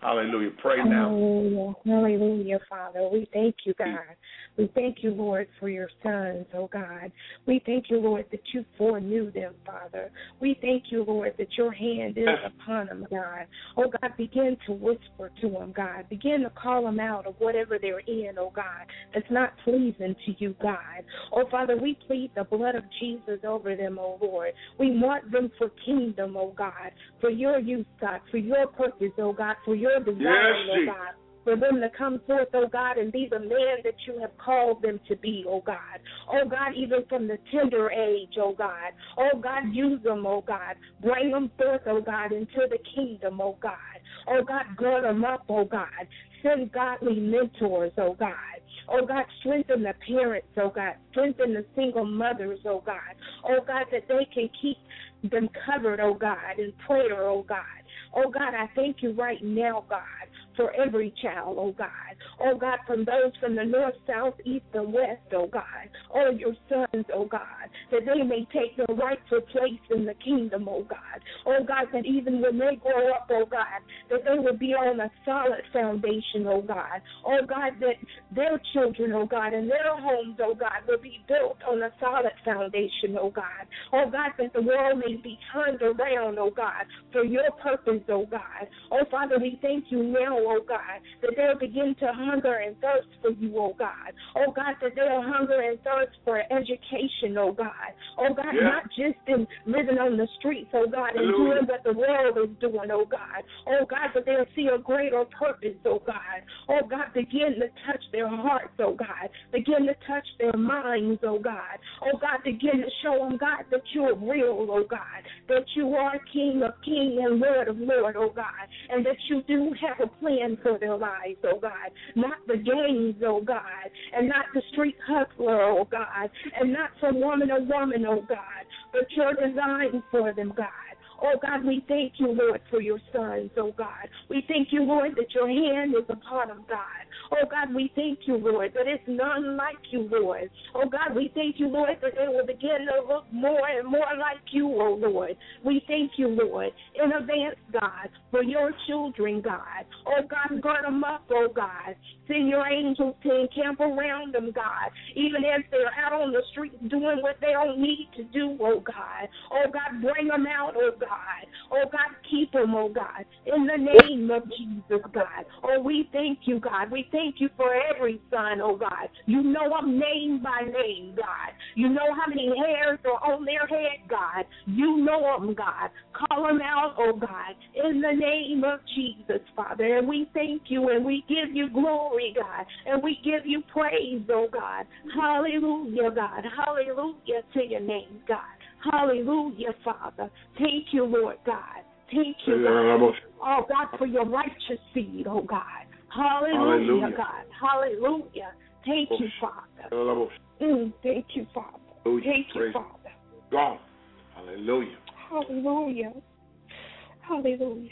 Hallelujah. Pray now. Hallelujah. Hallelujah, Father. We thank you, God. We thank you, Lord, for your sons, oh God. We thank you, Lord, that you foreknew them, Father. We thank you, Lord, that your hand is upon them, God. Oh, God, begin to whisper to them, God. Begin to call them out of whatever they're in, oh God, that's not pleasing to you, God. Oh, Father, we plead the blood of Jesus over them, oh Lord. We mark them for kingdom, oh God, for your use, God, for your purpose, oh God, for your design, oh God. For them to come forth, oh God, and be the man that you have called them to be, oh God. Oh God, even from the tender age, oh God. Oh God, use them, oh God. Bring them forth, oh God, into the kingdom, oh God. Oh God, gird them up, oh God. Send godly mentors, oh God. Oh, God, strengthen the parents, oh, God. Strengthen the single mothers, oh, God. Oh, God, that they can keep them covered, oh, God, in prayer, oh, God. Oh, God, I thank you right now, God, for every child, oh, God. Oh, God, from those from the north, south, east, and west, oh, God. Oh, your sons, oh, God, that they may take their rightful place in the kingdom, oh, God. Oh, God, that even when they grow up, oh, God, that they will be on a solid foundation, oh, God. Oh, God, that their children, oh, God, and their homes, oh, God, will be built on a solid foundation, oh, God. Oh, God, that the world may be turned around, oh, God, for your purpose, oh, God. Oh, Father, we thank you now, oh, God, that they'll begin to hunger and thirst for you, oh, God. Oh, God, that they'll hunger and thirst for education, oh, God. Oh, God, not just in living on the streets, oh, God, and doing what the world is doing, oh, God. Oh, God, but they'll see a greater purpose, oh, God. Oh, God, begin to touch their hearts, oh, God. Begin to touch their minds, oh, God. Oh, God, begin to show them, God, that you're real, oh, God. That you are King of kings and Lord of lords, oh, God. And that you do have a plan for their lives, oh, God. Not the games, oh, God. And not the street hustler, oh, God. And not from woman to woman, oh, God. But your design for them, God. Oh, God, we thank you, Lord, for your sons, oh, God. We thank you, Lord, that your hand is upon them, God. Oh, God, we thank you, Lord, that it's none like you, Lord. Oh, God, we thank you, Lord, that they will begin to look more and more like you, oh, Lord. We thank you, Lord, in advance, God, for your children, God. Oh, God, gird them up, oh, God. Send your angels to encamp around them, God, even as they're out on the streets doing what they don't need to do, oh, God. Oh, God, bring them out, oh, God. Oh, God, keep them, oh, God, in the name of Jesus, God. Oh, we thank you, God. We thank you for every son, oh, God. You know them name by name, God. You know how many hairs are on their head, God. You know them, God. Call them out, oh, God, in the name of Jesus, Father. And we thank you and we give you glory, God. And we give you praise, oh, God. Hallelujah, God. Hallelujah to your name, God. Hallelujah, Father. Thank you, Lord God. Thank you, God. Oh, God, for your righteous seed, oh, God. Hallelujah, God. Hallelujah. Thank you, Father. Thank you, Father. Thank you, Father. God. Hallelujah. Hallelujah. Hallelujah.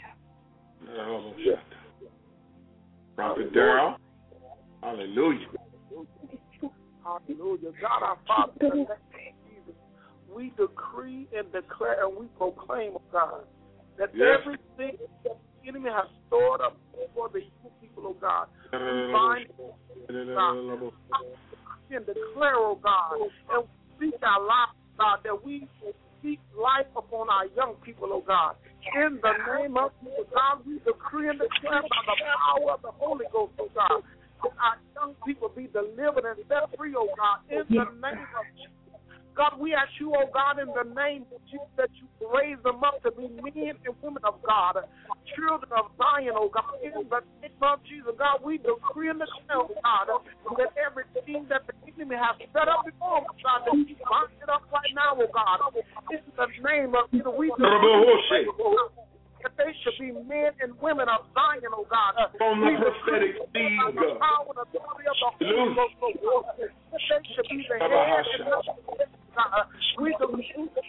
Prophet Darrell. Hallelujah. Hallelujah. God, our Father, we decree and declare and we proclaim, oh God, that everything that the enemy has stored up for the people, oh God, we bind it, God, and declare, oh God, and we speak our lives, God, that we speak life upon our young people, oh God. In the name of Jesus, God, we decree and declare by the power of the Holy Ghost, oh God, that our young people be delivered and set free, oh God, in the name of Jesus. God, we ask you, oh God, in the name of Jesus, that you raise them up to be men and women of God, children of Zion, oh God, in the name of Jesus. God, we decree and declare, oh God, that everything that the enemy has set up before us, God, that you bind it up right now, oh God, in the name of Jesus. We decree that they should be men and women of Zion, oh God. From the prophetic seed, God. Power and authority of the Holy Ghost, oh God. That they should be the head and not the tail, God. We decree the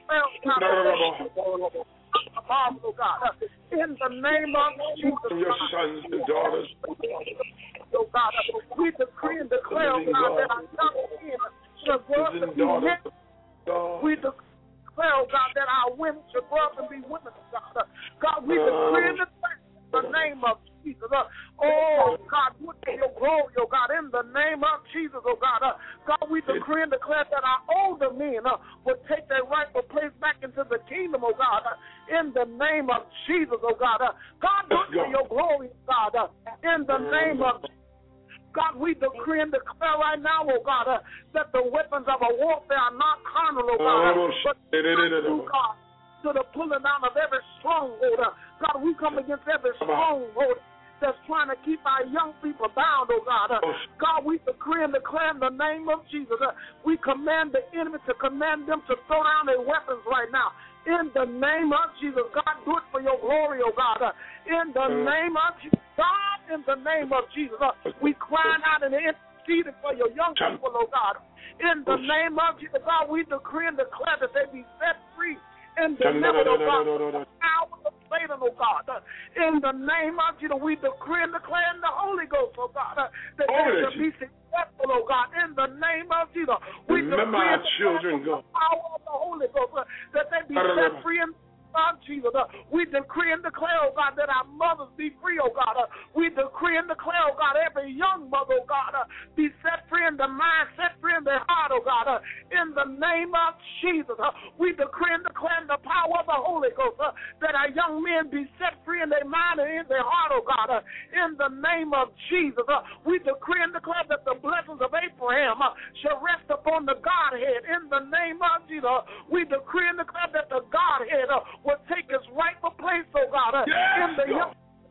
oh God. In the name of Jesus, your sons and daughters, oh God, we decree and declare, oh God, that our young men shall grow up and be men. We declare, oh God, that our women shall grow up and be women, oh God. God, we decree and declare in the name of Jesus, Jesus. Oh, God, look at your glory, oh God, in the name of Jesus, oh God. God, we decree and declare that our older men will take their rightful place back into the kingdom, oh God, in the name of Jesus, oh God. God, look at your glory, God, in the name of Jesus. God, we decree and declare right now, oh God, that the weapons of our warfare are not carnal, oh God, but God, to the pulling down of every stronghold. God, we come against every stronghold that's trying to keep our young people bound, oh God. God, we decree and declare in the name of Jesus. We command the enemy to command them to throw down their weapons right now. In the name of Jesus, God, do it for your glory, oh God. In the name of Jesus, God, in the name of Jesus, we crying out and interceding for your young people, oh God. In the name of Jesus, God, we decree and declare that they be set free and delivered, oh God, from the power of Satan, oh God. In the name of Jesus, we decree and declare in the Holy Ghost, oh God, that they should be successful, oh God. In the name of Jesus, we decree and declare the power of the Holy Ghost, that they be set free in Jesus. We decree and declare, oh God, that our mothers be free, oh God. We decree and declare, oh God, every young mother, oh God, be set free in the mind, set free in their heart, oh God. In the name of Jesus, we decree and declare in the power of the Holy Ghost that our young men be set free in their mind and in their heart, oh God. In the name of Jesus, we decree and declare that the blessings of Abraham shall rest upon the Godhead. In the name of Jesus, we decree and declare that the Godhead will take its rightful place, oh God, in the young.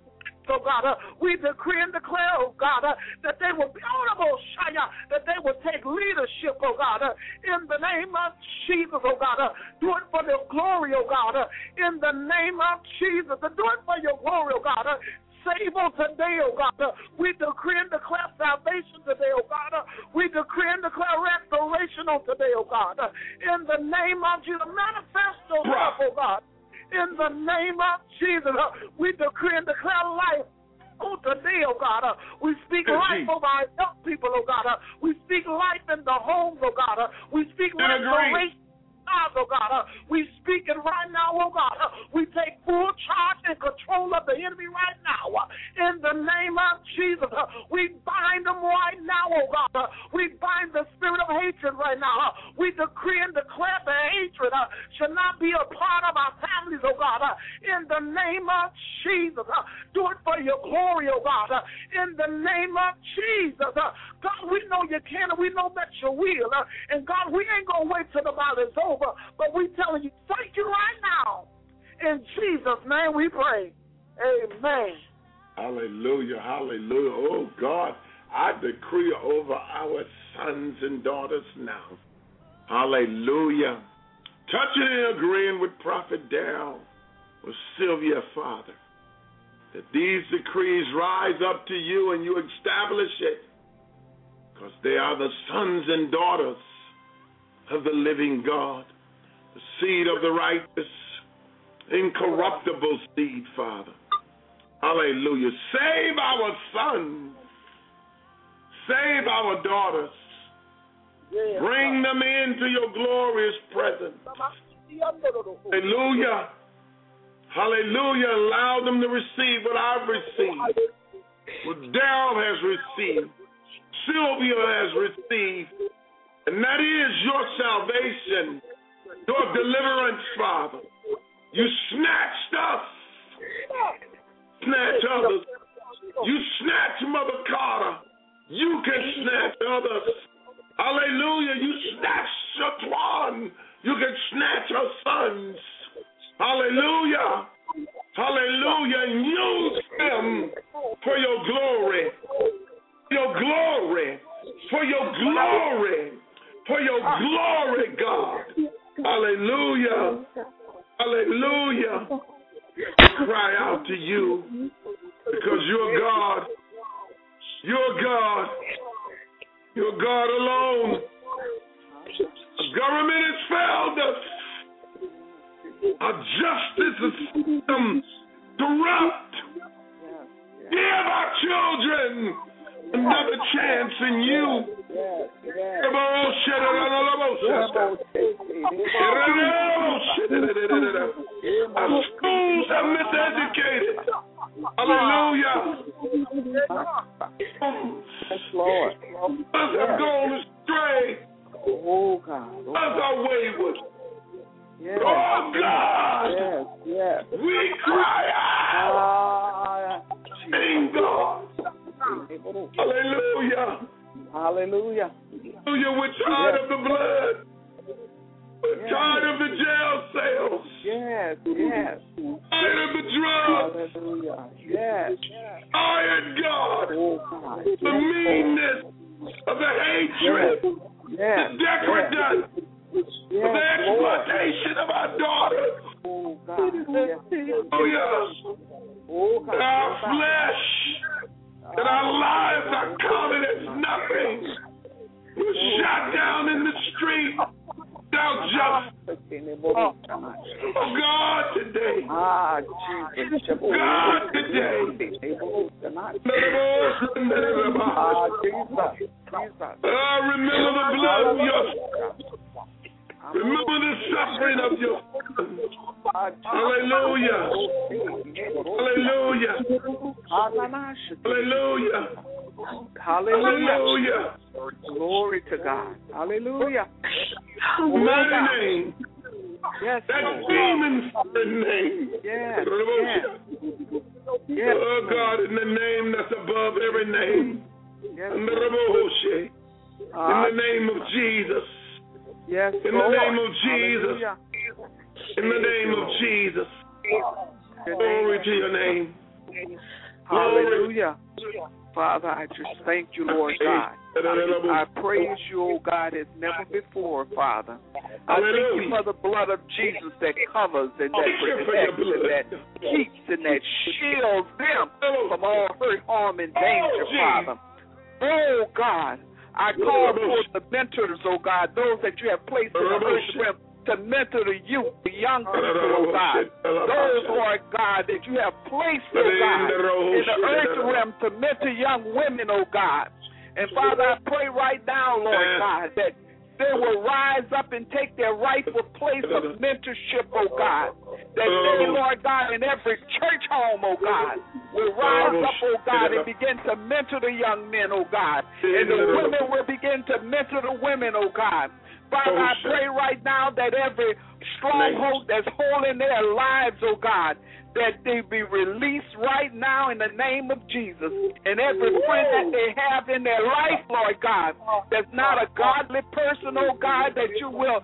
So God, we decree and declare, oh God, that they will be honorable, that they will take leadership, oh God, in the name of Jesus, oh God. Do it for their glory, oh God, in the name of Jesus. Do it for your glory, oh God. Save on today, oh God. We decree and declare salvation today, oh God. We decree and declare restoration on today, oh God. In the name of Jesus, manifest yourself, oh God. In the name of Jesus, we decree and declare life on today, oh God. We speak life over our young people, oh God. We speak life in the homes, oh God. We speak restoration. Oh God, we speak it right now, oh God. We take full charge and control of the enemy right now. In the name of Jesus, we bind them right now, oh God. We bind the spirit of hatred right now. We decree and declare the hatred should not be a part of our families, oh God. In the name of Jesus, do it for your glory, oh God. In the name of Jesus, God, we know you can and we know that you will. And God, we ain't going to wait till the battle is over. But we telling you, thank you right now. In Jesus' name we pray. Amen. Hallelujah, hallelujah. Oh, God, I decree over our sons and daughters now. Hallelujah. Touching and agreeing with Prophet Darrell, with Sylvia, Father, that these decrees rise up to you and you establish it, because they are the sons and daughters of the living God, the seed of the righteous, incorruptible seed, Father. Hallelujah. Save our sons. Save our daughters. Bring them into your glorious presence. Hallelujah. Hallelujah. Allow them to receive what I've received, what Darrell has received, Sylvia has received, and that is your salvation, your deliverance, Father. You snatched us, snatch others. You snatch Mother Carter. You can snatch others. Hallelujah. You snatch Shatwan. You can snatch her sons. Hallelujah. Hallelujah. And use them for your glory. Your glory. For your glory. For your glory, God. Hallelujah. Hallelujah. Cry out to you because you're God. You're God. You're God alone. The government has failed us. Our justice system corrupt. Give our children another chance in you. Our schools are miseducated. Hallelujah. Yes, Lord. Us have gone astray. Oh, God. Us are wayward. Yes. Oh, God. Yes. We cry out. Thank God. Hallelujah. Hallelujah. We're tired of the blood. We're tired of the jail cells. Yes. Tired of the drugs. Hallelujah. Yes. Tired, God. Oh, God. The meanness of the hatred. Yes. The decadence. The exploitation of our daughters. Oh, God. Hallelujah. Oh, God. Our flesh and our lives are counted as nothing. We're shot down in the street without justice. Oh, God, today. God, today. Remember the blood of your son. Remember the suffering of your son. Hallelujah. Hallelujah. Hallelujah. Hallelujah. Glory to God. Hallelujah. Mighty name. Yes. That demon name. Yes. Oh God, in the name that's above every name. Yes. In the name of Jesus. Yes. In the name of Jesus. In the name of Jesus. Glory to your name. Hallelujah. Father, I just thank you, Lord God. I praise you, oh God, as never before, Father. I thank you for the blood of Jesus that covers and that protects and that keeps and that shields them from all hurt, harm, and danger, Father. Oh God, I call forth the mentors, oh God, those that you have placed in the earth realm to mentor the youth, the young people, oh God. Those, Lord God, that you have placed, oh God, in the earth realm to mentor young women, oh God. And Father, I pray right now, Lord God, that they will rise up and take their rightful place of mentorship, oh God. That they, Lord God, in every church home, oh God, will rise up, oh God, and begin to mentor the young men, oh God. And the women will begin to mentor the women, oh God. Father, I pray right now that every stronghold that's holding their lives, oh God, that they be released right now in the name of Jesus. And every friend that they have in their life, Lord God, that's not a godly person, oh God, that you will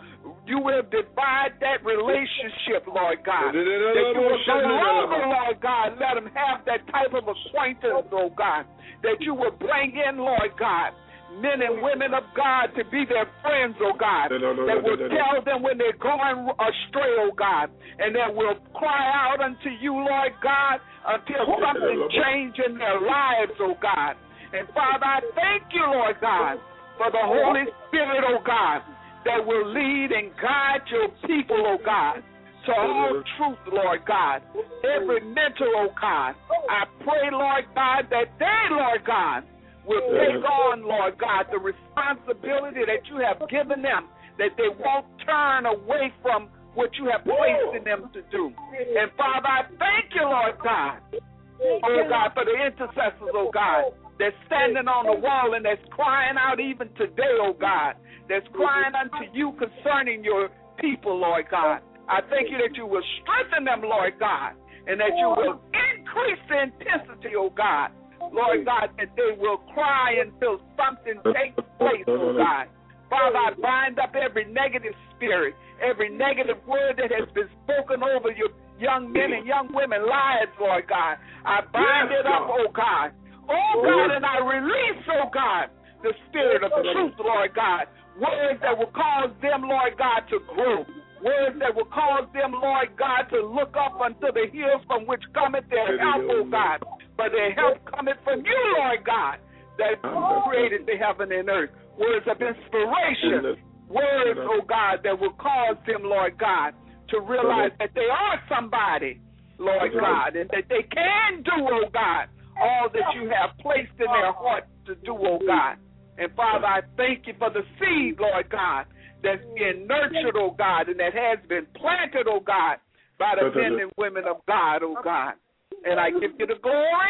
divide that relationship, Lord God. That you will no longer, Lord God, let them have that type of acquaintance, oh God. That you will bring in, Lord God, men and women of God to be their friends, oh God, that will tell them when they're going astray, oh God, and that will cry out unto you, Lord God, until something change in their lives, oh God. And Father, I thank you, Lord God, for the Holy Spirit, oh God, that will lead and guide your people, oh God, to all truth, Lord God. Every mentor, oh God, I pray, Lord God, that they, Lord God, will take on, Lord God, the responsibility that you have given them, that they won't turn away from what you have placed in them to do. And Father, I thank you, Lord God, oh God, for the intercessors, oh God, that's standing on the wall and that's crying out even today, oh God, that's crying unto you concerning your people, Lord God. I thank you that you will strengthen them, Lord God, and that you will increase the intensity, oh God, Lord God, that they will cry until something takes place, oh God. Father, I bind up every negative spirit, every negative word that has been spoken over your young men and young women lives, Lord God. I bind it up, oh God. Oh God, and I release, oh God, the spirit of the truth, Lord God. Words that will cause them, Lord God, to grow. Words that will cause them, Lord God, to look up unto the hills from which cometh their help, oh God. But their help cometh from you, Lord God, that created the heaven and earth. Words of inspiration. Words, oh God, that will cause them, Lord God, to realize that they are somebody, Lord God, and that they can do, oh God, all that you have placed in their hearts to do, oh God. And Father, I thank you for the seed, Lord God, that's being nurtured, oh God, and that has been planted, oh God, by the men and women of God, oh God. And I give you the glory,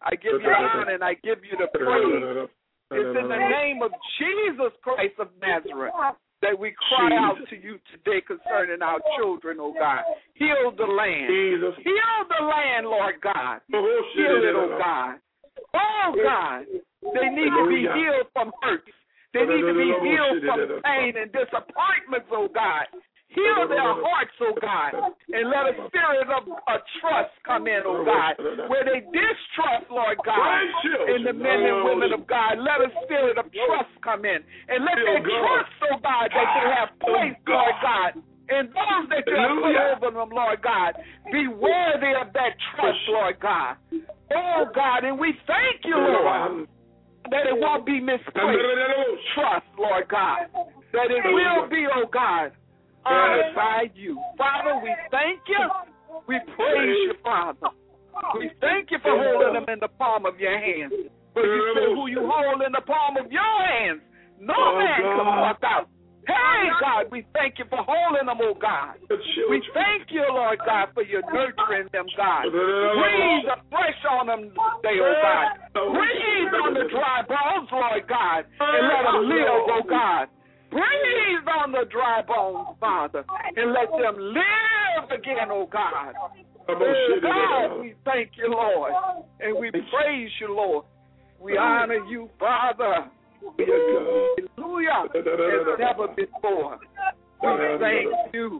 I give you honor and I give you the praise. It's in the name of Jesus Christ of Nazareth that we cry out to you today concerning our children, oh God. Heal the land. Heal the land, Lord God. Heal it, oh God. Oh God, they need to be healed from hurts. They need to be healed from pain and disappointments, oh God. Heal their hearts, oh God, and let a spirit of trust come in, oh God, where they distrust, Lord God, in the men and women of God. Let a spirit of trust come in, and let their trust, oh God, that they have placed, Lord God, and those that you have put over them, Lord God, be worthy of that trust, Lord God. Oh God, and we thank you, Lord, that it won't be misplaced trust, Lord God, that it will be, oh God, honored by you. Father, we thank you. We praise you, Father. We thank you for holding them in the palm of your hands. For you say who you hold in the palm of your hands, no man can pluck out. Hey, God, we thank you for holding them, oh God. We thank you, Lord God, for your nurturing them, God. Breathe afresh on them today, oh God. Breathe on the dry bones, Lord God, and let them live, oh God. Breathe on the dry bones, Father, and let them live again, oh God. Oh God, we thank you, Lord, and we praise you, Lord. We honor you, Father. Hallelujah, as never before. We thank you.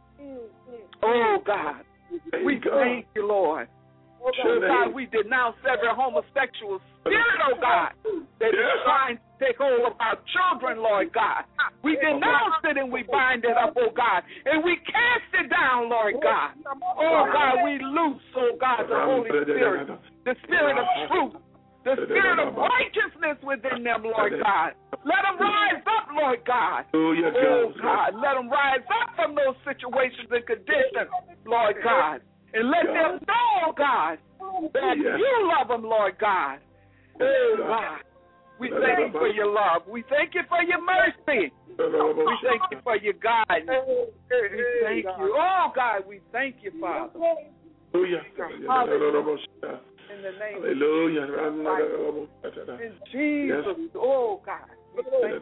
Oh God, we thank you, Lord. Oh God, we denounce every homosexual spirit, oh God, that is trying to take hold of our children, Lord God. We denounce it and we bind it up, oh God, and we cast it down, Lord God. Oh God, we loose, oh God, the Holy Spirit, the Spirit of truth, the Spirit of righteousness within them, Lord God. Let them rise up, Lord God. Oh God, let them rise up from those situations and conditions, Lord God. And let them know, God, that you love them, Lord God. Oh, God, we thank you for your love. We thank you for your mercy. We thank you for your guidance. We thank you. Oh, God, we thank you, Father. Hallelujah. In the name of Jesus. In Jesus. Oh, God. We thank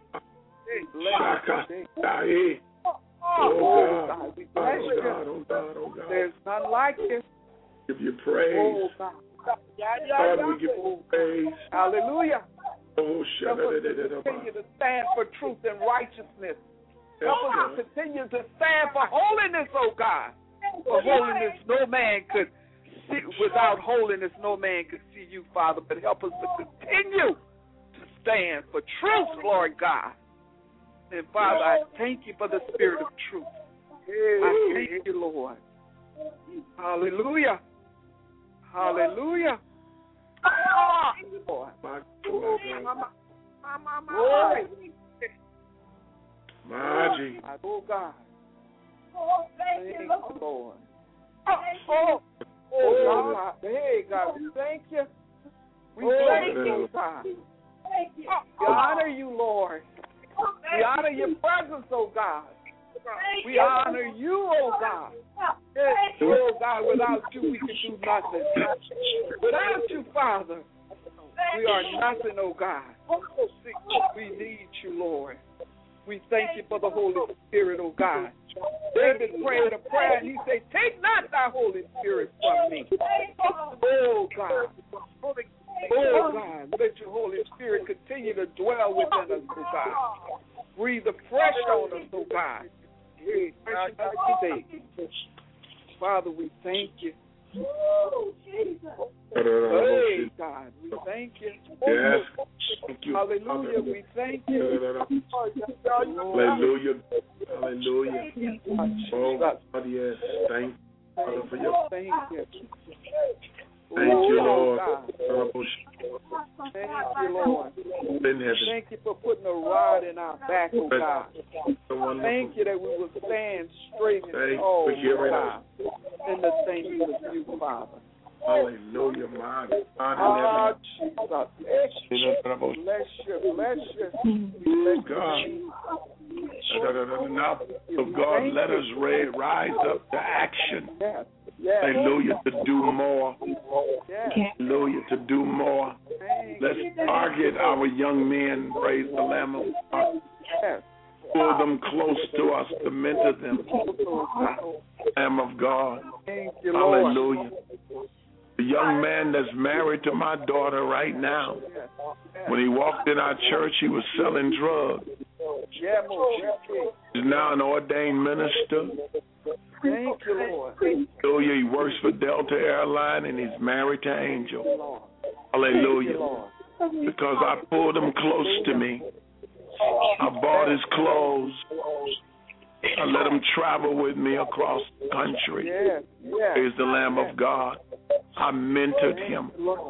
you. Oh, God, we bless you. There's none like you. Give you praise. Oh, God. God, we give you praise. Hallelujah. Oh, help us to continue to stand for truth and righteousness. Help us to continue to stand for holiness, oh God. For holiness, no man could see. Without holiness, no man could see you, Father. But help us to continue to stand for truth, Lord God. And Father, I thank you for the spirit of truth. I thank you, Lord. Hallelujah. Hallelujah. Lord. Glory. Margie. Oh, God. Thank you, Lord. Oh, God. Hey, God, we thank you. We thank you, God. We honor you, Lord. We honor your presence, oh God. We honor you, oh God. Oh God, without you we can do nothing. Without you, Father, we are nothing, oh God. We need you, Lord. We thank you for the Holy Spirit, oh God. David prayed a prayer and he said, take not thy Holy Spirit from me. Oh God. Oh, God, let your Holy Spirit continue to dwell within us, oh God. Breathe afresh on us, oh God. Fresh us today. Father, we thank you. Hey, God, we thank you. Yes. Thank you. Hallelujah, we thank you. Hallelujah. Hallelujah. Oh, God, yes. Thank you, Father, for your thank you. Thank you, Lord. Thank you, Lord. Thank you for putting a rod in our back, oh God. Thank you that we will stand straight and tall, oh God, in the things of you, Father. Hallelujah, my God. Jesus. Bless you, bless you. Bless God. Now, so God, let us rise up to action. Hallelujah, to do more. Yes. Hallelujah, to do more. Let's target our young men, praise the Lamb of God. Yes. Pull them close to us to mentor them. Lamb of God. Thank you, Lord. Hallelujah. The young man that's married to my daughter right now, when he walked in our church, he was selling drugs. He's now an ordained minister. Thank you, Lord. Hallelujah. He works for Delta Airline and he's married to Angel. Hallelujah. Because I pulled him close to me. I bought his clothes. I let him travel with me across the country. Praise the Lamb of God. I mentored him.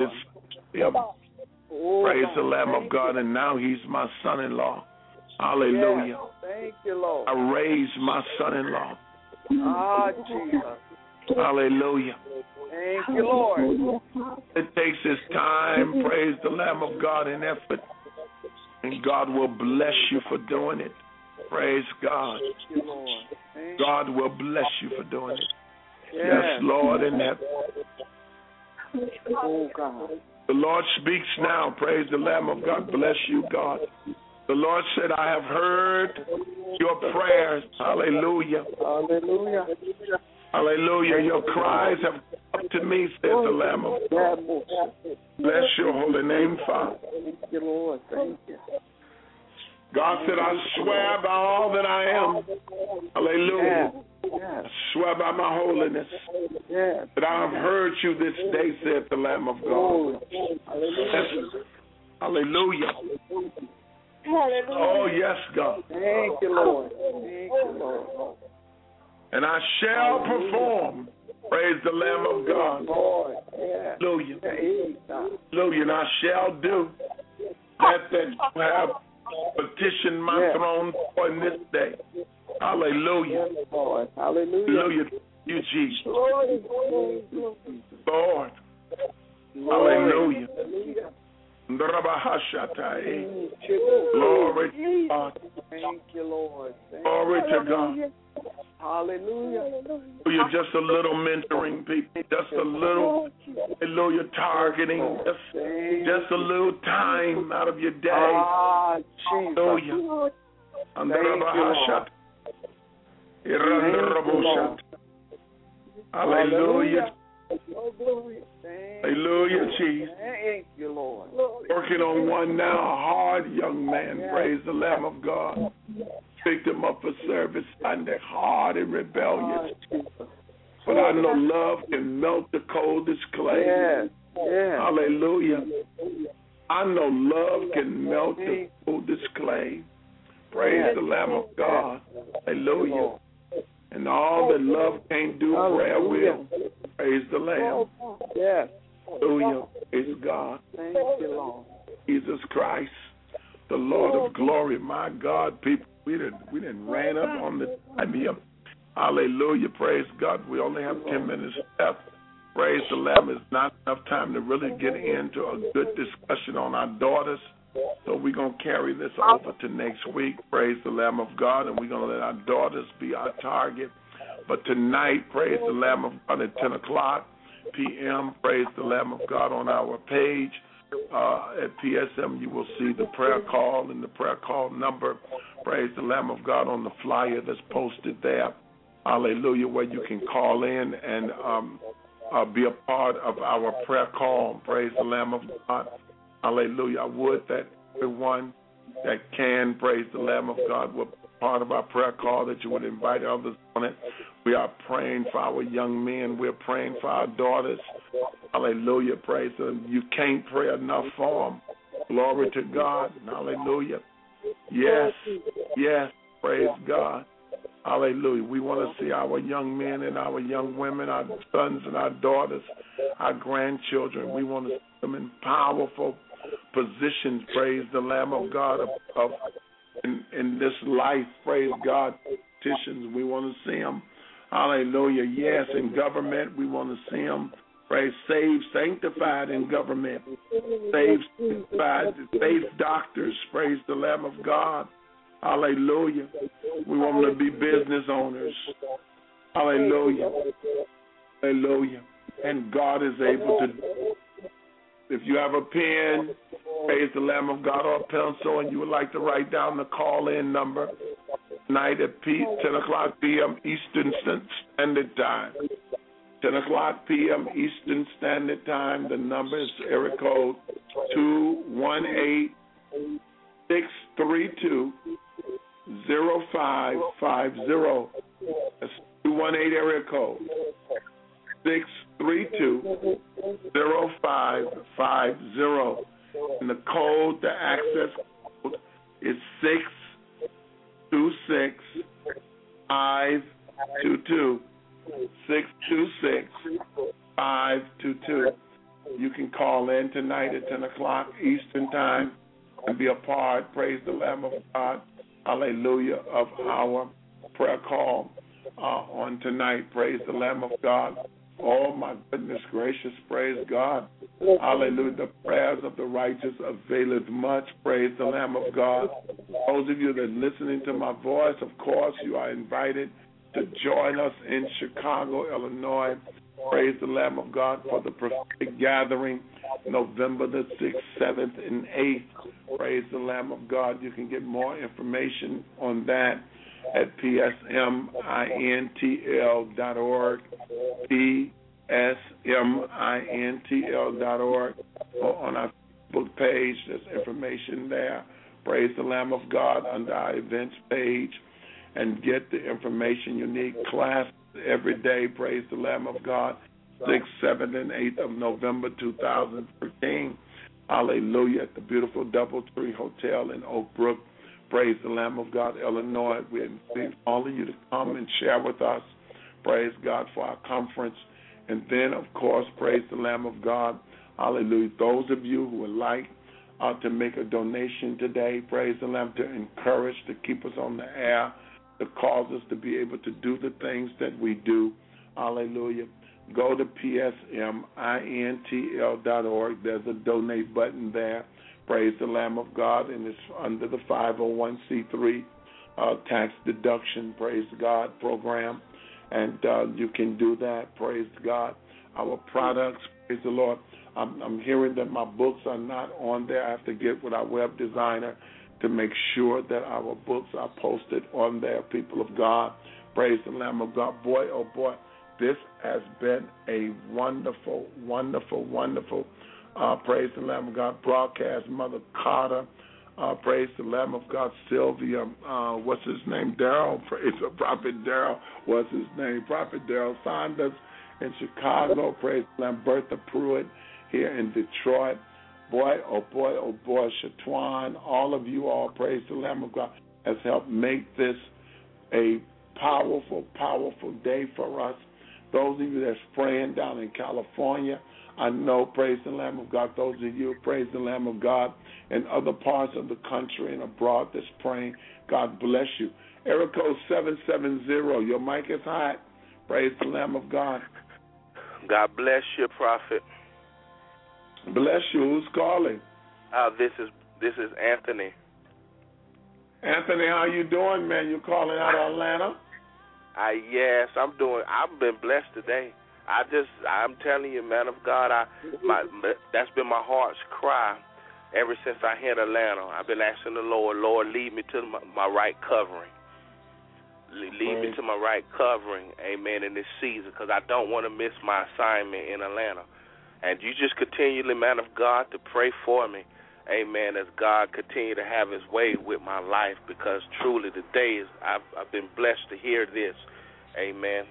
Praise the Lamb of God. And now he's my son-in-law. Hallelujah. Thank you, Lord. I raised my son-in-law. Jesus. Hallelujah. Thank you, Lord. It takes his time. Praise the Lamb of God and effort. And God will bless you for doing it. Praise God. Thank you, Lord. God will bless you for doing it. Yes, Lord, in that. Oh, God. The Lord speaks now. Praise the Lamb of God. Bless you, God. The Lord said, I have heard your prayers. Hallelujah. Hallelujah. Hallelujah. Your cries have come to me, says the Lamb of God. Bless your holy name, Father. Thank you, Lord. Thank you. God said, I swear by all that I am. Hallelujah. I swear by my holiness that I have heard you this day, said the Lamb of God. Hallelujah. Oh, yes, God. Thank you, Lord. Thank you, Lord. And I shall perform. Praise the Lamb of God. Hallelujah. Hallelujah. And I shall do that you have petitioned my throne for in this day. Hallelujah. Lord. Hallelujah. Hallelujah. You, Jesus. Lord. Hallelujah. Glory to God. Thank you, Lord. Glory to God. Hallelujah. You're just a little mentoring people, just a little, hallelujah, targeting, just a little time out of your day. Hallelujah. Hallelujah. Hallelujah, Jesus. Thank you, Lord. Working on one now, a hard young man, praise the Lamb of God. Picked him up for service Sunday, hard and rebellious. But I know love can melt the coldest clay. Hallelujah. I know love can melt the coldest clay. Praise the Lamb of God. Hallelujah. And all that love can't do, prayer will. Praise the Lamb. Hallelujah. Praise God. Thank you, Lord. Jesus Christ, the Lord of glory. My God, people, we didn't ran up on the time here. Hallelujah. Praise God. We only have 10 minutes left. Praise the Lamb. It's not enough time to really get into a good discussion on our daughters. So we're going to carry this over to next week. Praise the Lamb of God. And we're going to let our daughters be our target. But tonight, praise the Lamb of God at 10 o'clock p.m. Praise the Lamb of God on our page. At PSM, you will see the prayer call and the prayer call number. Praise the Lamb of God on the flyer that's posted there. Hallelujah, where you can call in and be a part of our prayer call. Praise the Lamb of God. Hallelujah. I would that everyone that can, praise the Lamb of God, will be part of our prayer call, that you would invite others on it. We are praying for our young men. We're praying for our daughters. Hallelujah. Praise them. You can't pray enough for them. Glory to God. Hallelujah. Yes. Yes. Praise God. Hallelujah. We want to see our young men and our young women, our sons and our daughters, our grandchildren. We want to see them in powerful positions. Praise the Lamb of God in this life. Praise God. Petitions. We want to see them. Hallelujah. Yes, in government, we want to see them. Praise, saved, sanctified in government. Saved, sanctified, safe doctors. Praise the Lamb of God. Hallelujah. We want them to be business owners. Hallelujah. Hallelujah. And God is able to do it. If you have a pen, praise the Lamb of God, or a pencil, and you would like to write down the call-in number tonight at 10 o'clock p.m. Eastern Standard Time. 10 o'clock p.m. Eastern Standard Time. The number is area code 218-632-0550. That's 218 area code 632-0550. And the code, the access code is 626-522. 626-522. You can call in tonight at 10 o'clock Eastern Time and be a part, praise the Lamb of God, hallelujah, of our prayer call on tonight. Praise the Lamb of God. Oh, my goodness gracious, praise God. Hallelujah. The prayers of the righteous availeth much. Praise the Lamb of God. Those of you that are listening to my voice, of course, you are invited to join us in Chicago, Illinois. Praise the Lamb of God for the prophetic gathering, November the 6th, 7th, and 8th. Praise the Lamb of God. You can get more information on that at psmintl.org, psmintl.org, or on our Facebook page. There's information there. Praise the Lamb of God under our events page, and get the information you need. Class every day. Praise the Lamb of God. 6th, 7th, and 8th of November 2013. Hallelujah. At the beautiful DoubleTree Hotel in Oak Brook. Praise the Lamb of God, Illinois. We invite all of you to come and share with us. Praise God for our conference. And then, of course, praise the Lamb of God. Hallelujah. Those of you who would like to make a donation today, praise the Lamb, to encourage, to keep us on the air, to cause us to be able to do the things that we do. Hallelujah. Go to psmintl.org. There's a donate button there. Praise the Lamb of God, and it's under the 501c3 tax deduction, praise God, program. And you can do that, praise God. Our products, praise the Lord. I'm hearing that my books are not on there. I have to get with our web designer to make sure that our books are posted on there, people of God. Praise the Lamb of God. Boy, oh boy, this has been a wonderful, wonderful, wonderful, praise the Lamb of God, broadcast. Mother Carter, praise the Lamb of God. Sylvia, what's his name? Daryl, praise the Prophet Daryl, what's his name? Prophet Daryl Saunders in Chicago, praise the Lamb. Bertha Pruitt here in Detroit. Boy, oh boy, oh boy, Shatwan, all of you all, praise the Lamb of God, has helped make this a powerful, powerful day for us. Those of you that's praying down in California, I know, praise the Lamb of God, those of you, praise the Lamb of God, in other parts of the country and abroad that's praying, God bless you. Area code 770, your mic is hot. Praise the Lamb of God. God bless you, Prophet. Bless you. Who's calling? This is Anthony. Anthony, how you doing, man? You calling out of Atlanta? Yes, I've been blessed today. I'm telling you, man of God, that's been my heart's cry ever since I hit Atlanta. I've been asking the Lord, lead me to my right covering. Lead me to my right covering, amen, in this season, because I don't want to miss my assignment in Atlanta. And you just continually, man of God, to pray for me, amen, as God continue to have his way with my life, because truly today I've been blessed to hear this, amen.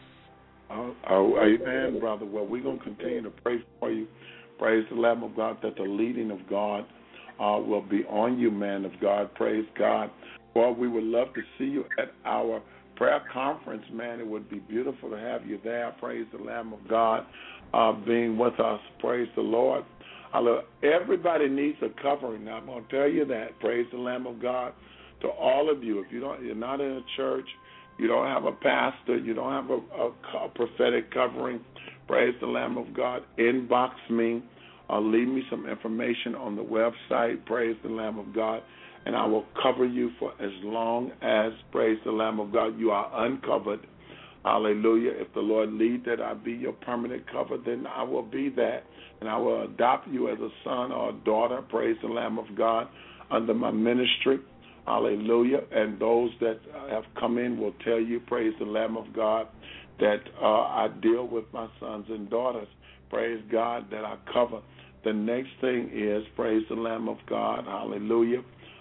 Amen, brother. Well, we're going to continue to pray for you. Praise the Lamb of God, that the leading of God will be on you, man of God. Praise God. Well, we would love to see you at our prayer conference, man. It would be beautiful to have you there. Praise the Lamb of God being with us. Praise the Lord. Everybody needs a covering. Now, I'm going to tell you that. Praise the Lamb of God to all of you. If you're not in a church, you don't have a pastor, you don't have a prophetic covering, praise the Lamb of God, inbox me, leave me some information on the website, praise the Lamb of God, and I will cover you for as long as, praise the Lamb of God, you are uncovered. Hallelujah. If the Lord lead that I be your permanent cover, then I will be that. And I will adopt you as a son or a daughter, praise the Lamb of God, under my ministry. Hallelujah. And those that have come in will tell you, praise the Lamb of God, that I deal with my sons and daughters. Praise God, that I cover. The next thing is, praise the Lamb of God, hallelujah.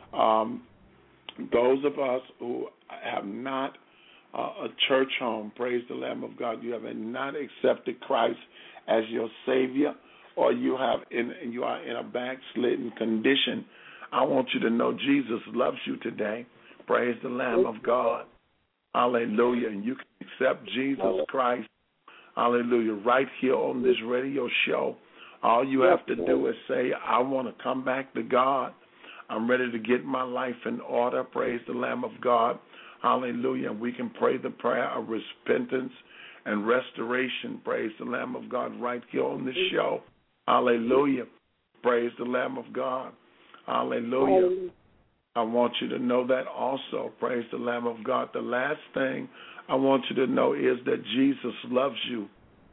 Those of us who have not a church home, praise the Lamb of God, you have not accepted Christ as your Savior, or you are in a backslidden condition, I want you to know Jesus loves you today. Praise the Lamb of God. Hallelujah. And you can accept Jesus Christ, hallelujah, right here on this radio show. All you have to do is say, I want to come back to God. I'm ready to get my life in order. Praise the Lamb of God. Hallelujah. And we can pray the prayer of repentance and restoration. Praise the Lamb of God right here on this show. Hallelujah. Praise the Lamb of God. Hallelujah. I want you to know that also. Praise the Lamb of God. The last thing I want you to know is that Jesus loves you.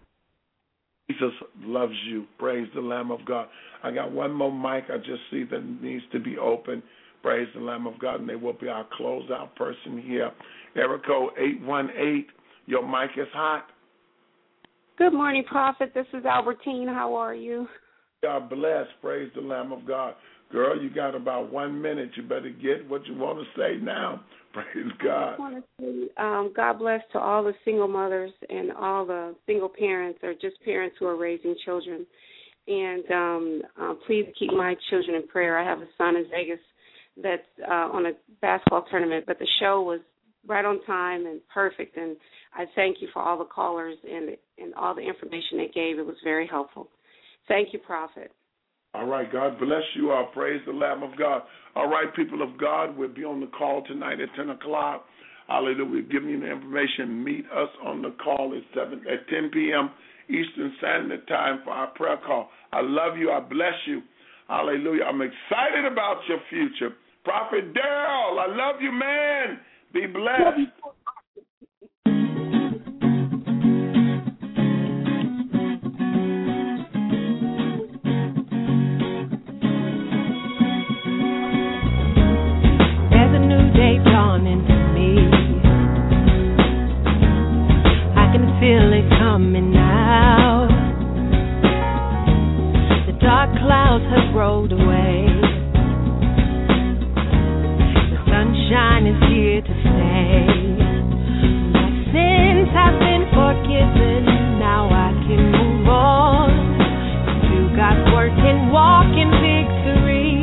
Jesus loves you. Praise the Lamb of God. I got one more mic I just see that needs to be open. Praise the Lamb of God, and they will be our closeout person here. Area code 818, your mic is hot. Good morning, Prophet. This is Albertine. How are you? God bless. Praise the Lamb of God. Girl, you got about 1 minute. You better get what you want to say now. Praise God. I just want to say God bless to all the single mothers and all the single parents or just parents who are raising children. And please keep my children in prayer. I have a son in Vegas that's on a basketball tournament, but the show was right on time and perfect. And I thank you for all the callers and all the information they gave. It was very helpful. Thank you, Prophet. All right, God bless you all. Praise the Lamb of God. All right, people of God, we'll be on the call tonight at 10 o'clock. Hallelujah. We'll give you the information. Meet us on the call at 10 p.m. Eastern Standard Time for our prayer call. I love you. I bless you. Hallelujah. I'm excited about your future. Prophet Darrell, I love you, man. Be blessed. Feel it coming out. The dark clouds have rolled away. The sunshine is here to stay. My sins have been forgiven. Now I can move on. Do God's work and walk in victory.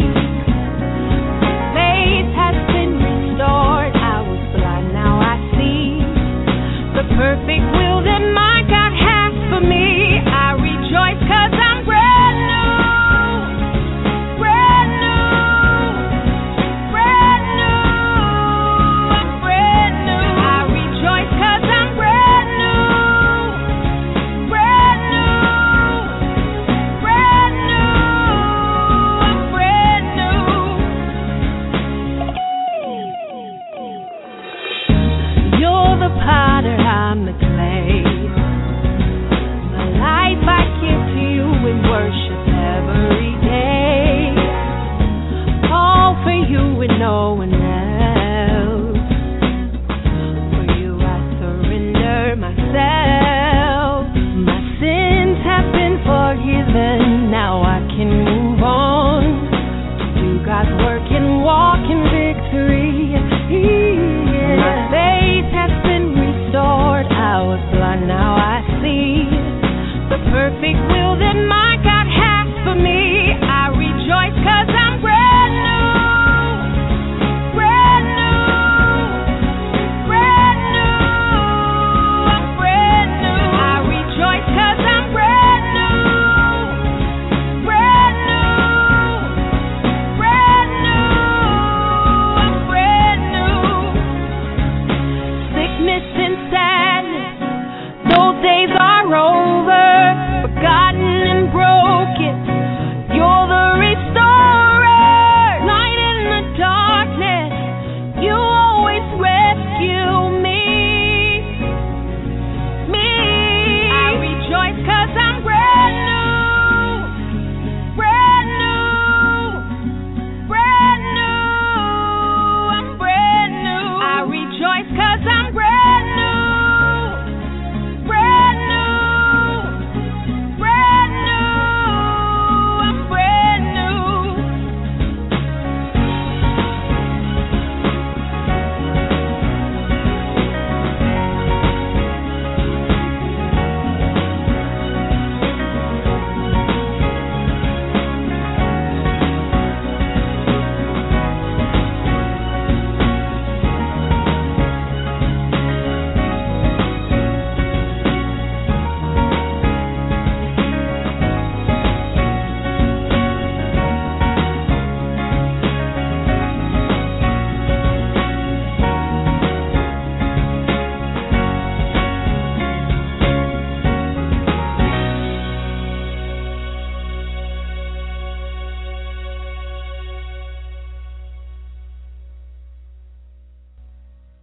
Faith has been restored. I was blind, now I see the perfect will that my God has for me. I rejoice 'cause I'm brand new, brand new, brand new. I'm brand new. I rejoice 'cause I'm brand new, brand new, brand new. I'm brand new. You're the potter, I'm the clay. My life I give to you in worship every day. All for you and no one else. For you I surrender myself. My sins have been forgiven. Now I can move on. Do God's work and walk in victory. My faith has been restored. I was blind, now I see the perfect will that my God has for me. I rejoice 'cause I'm brand new, brand new, brand new. I'm brand new. I rejoice 'cause I'm brand new, brand new, brand new. I'm brand new. Sickness and sadness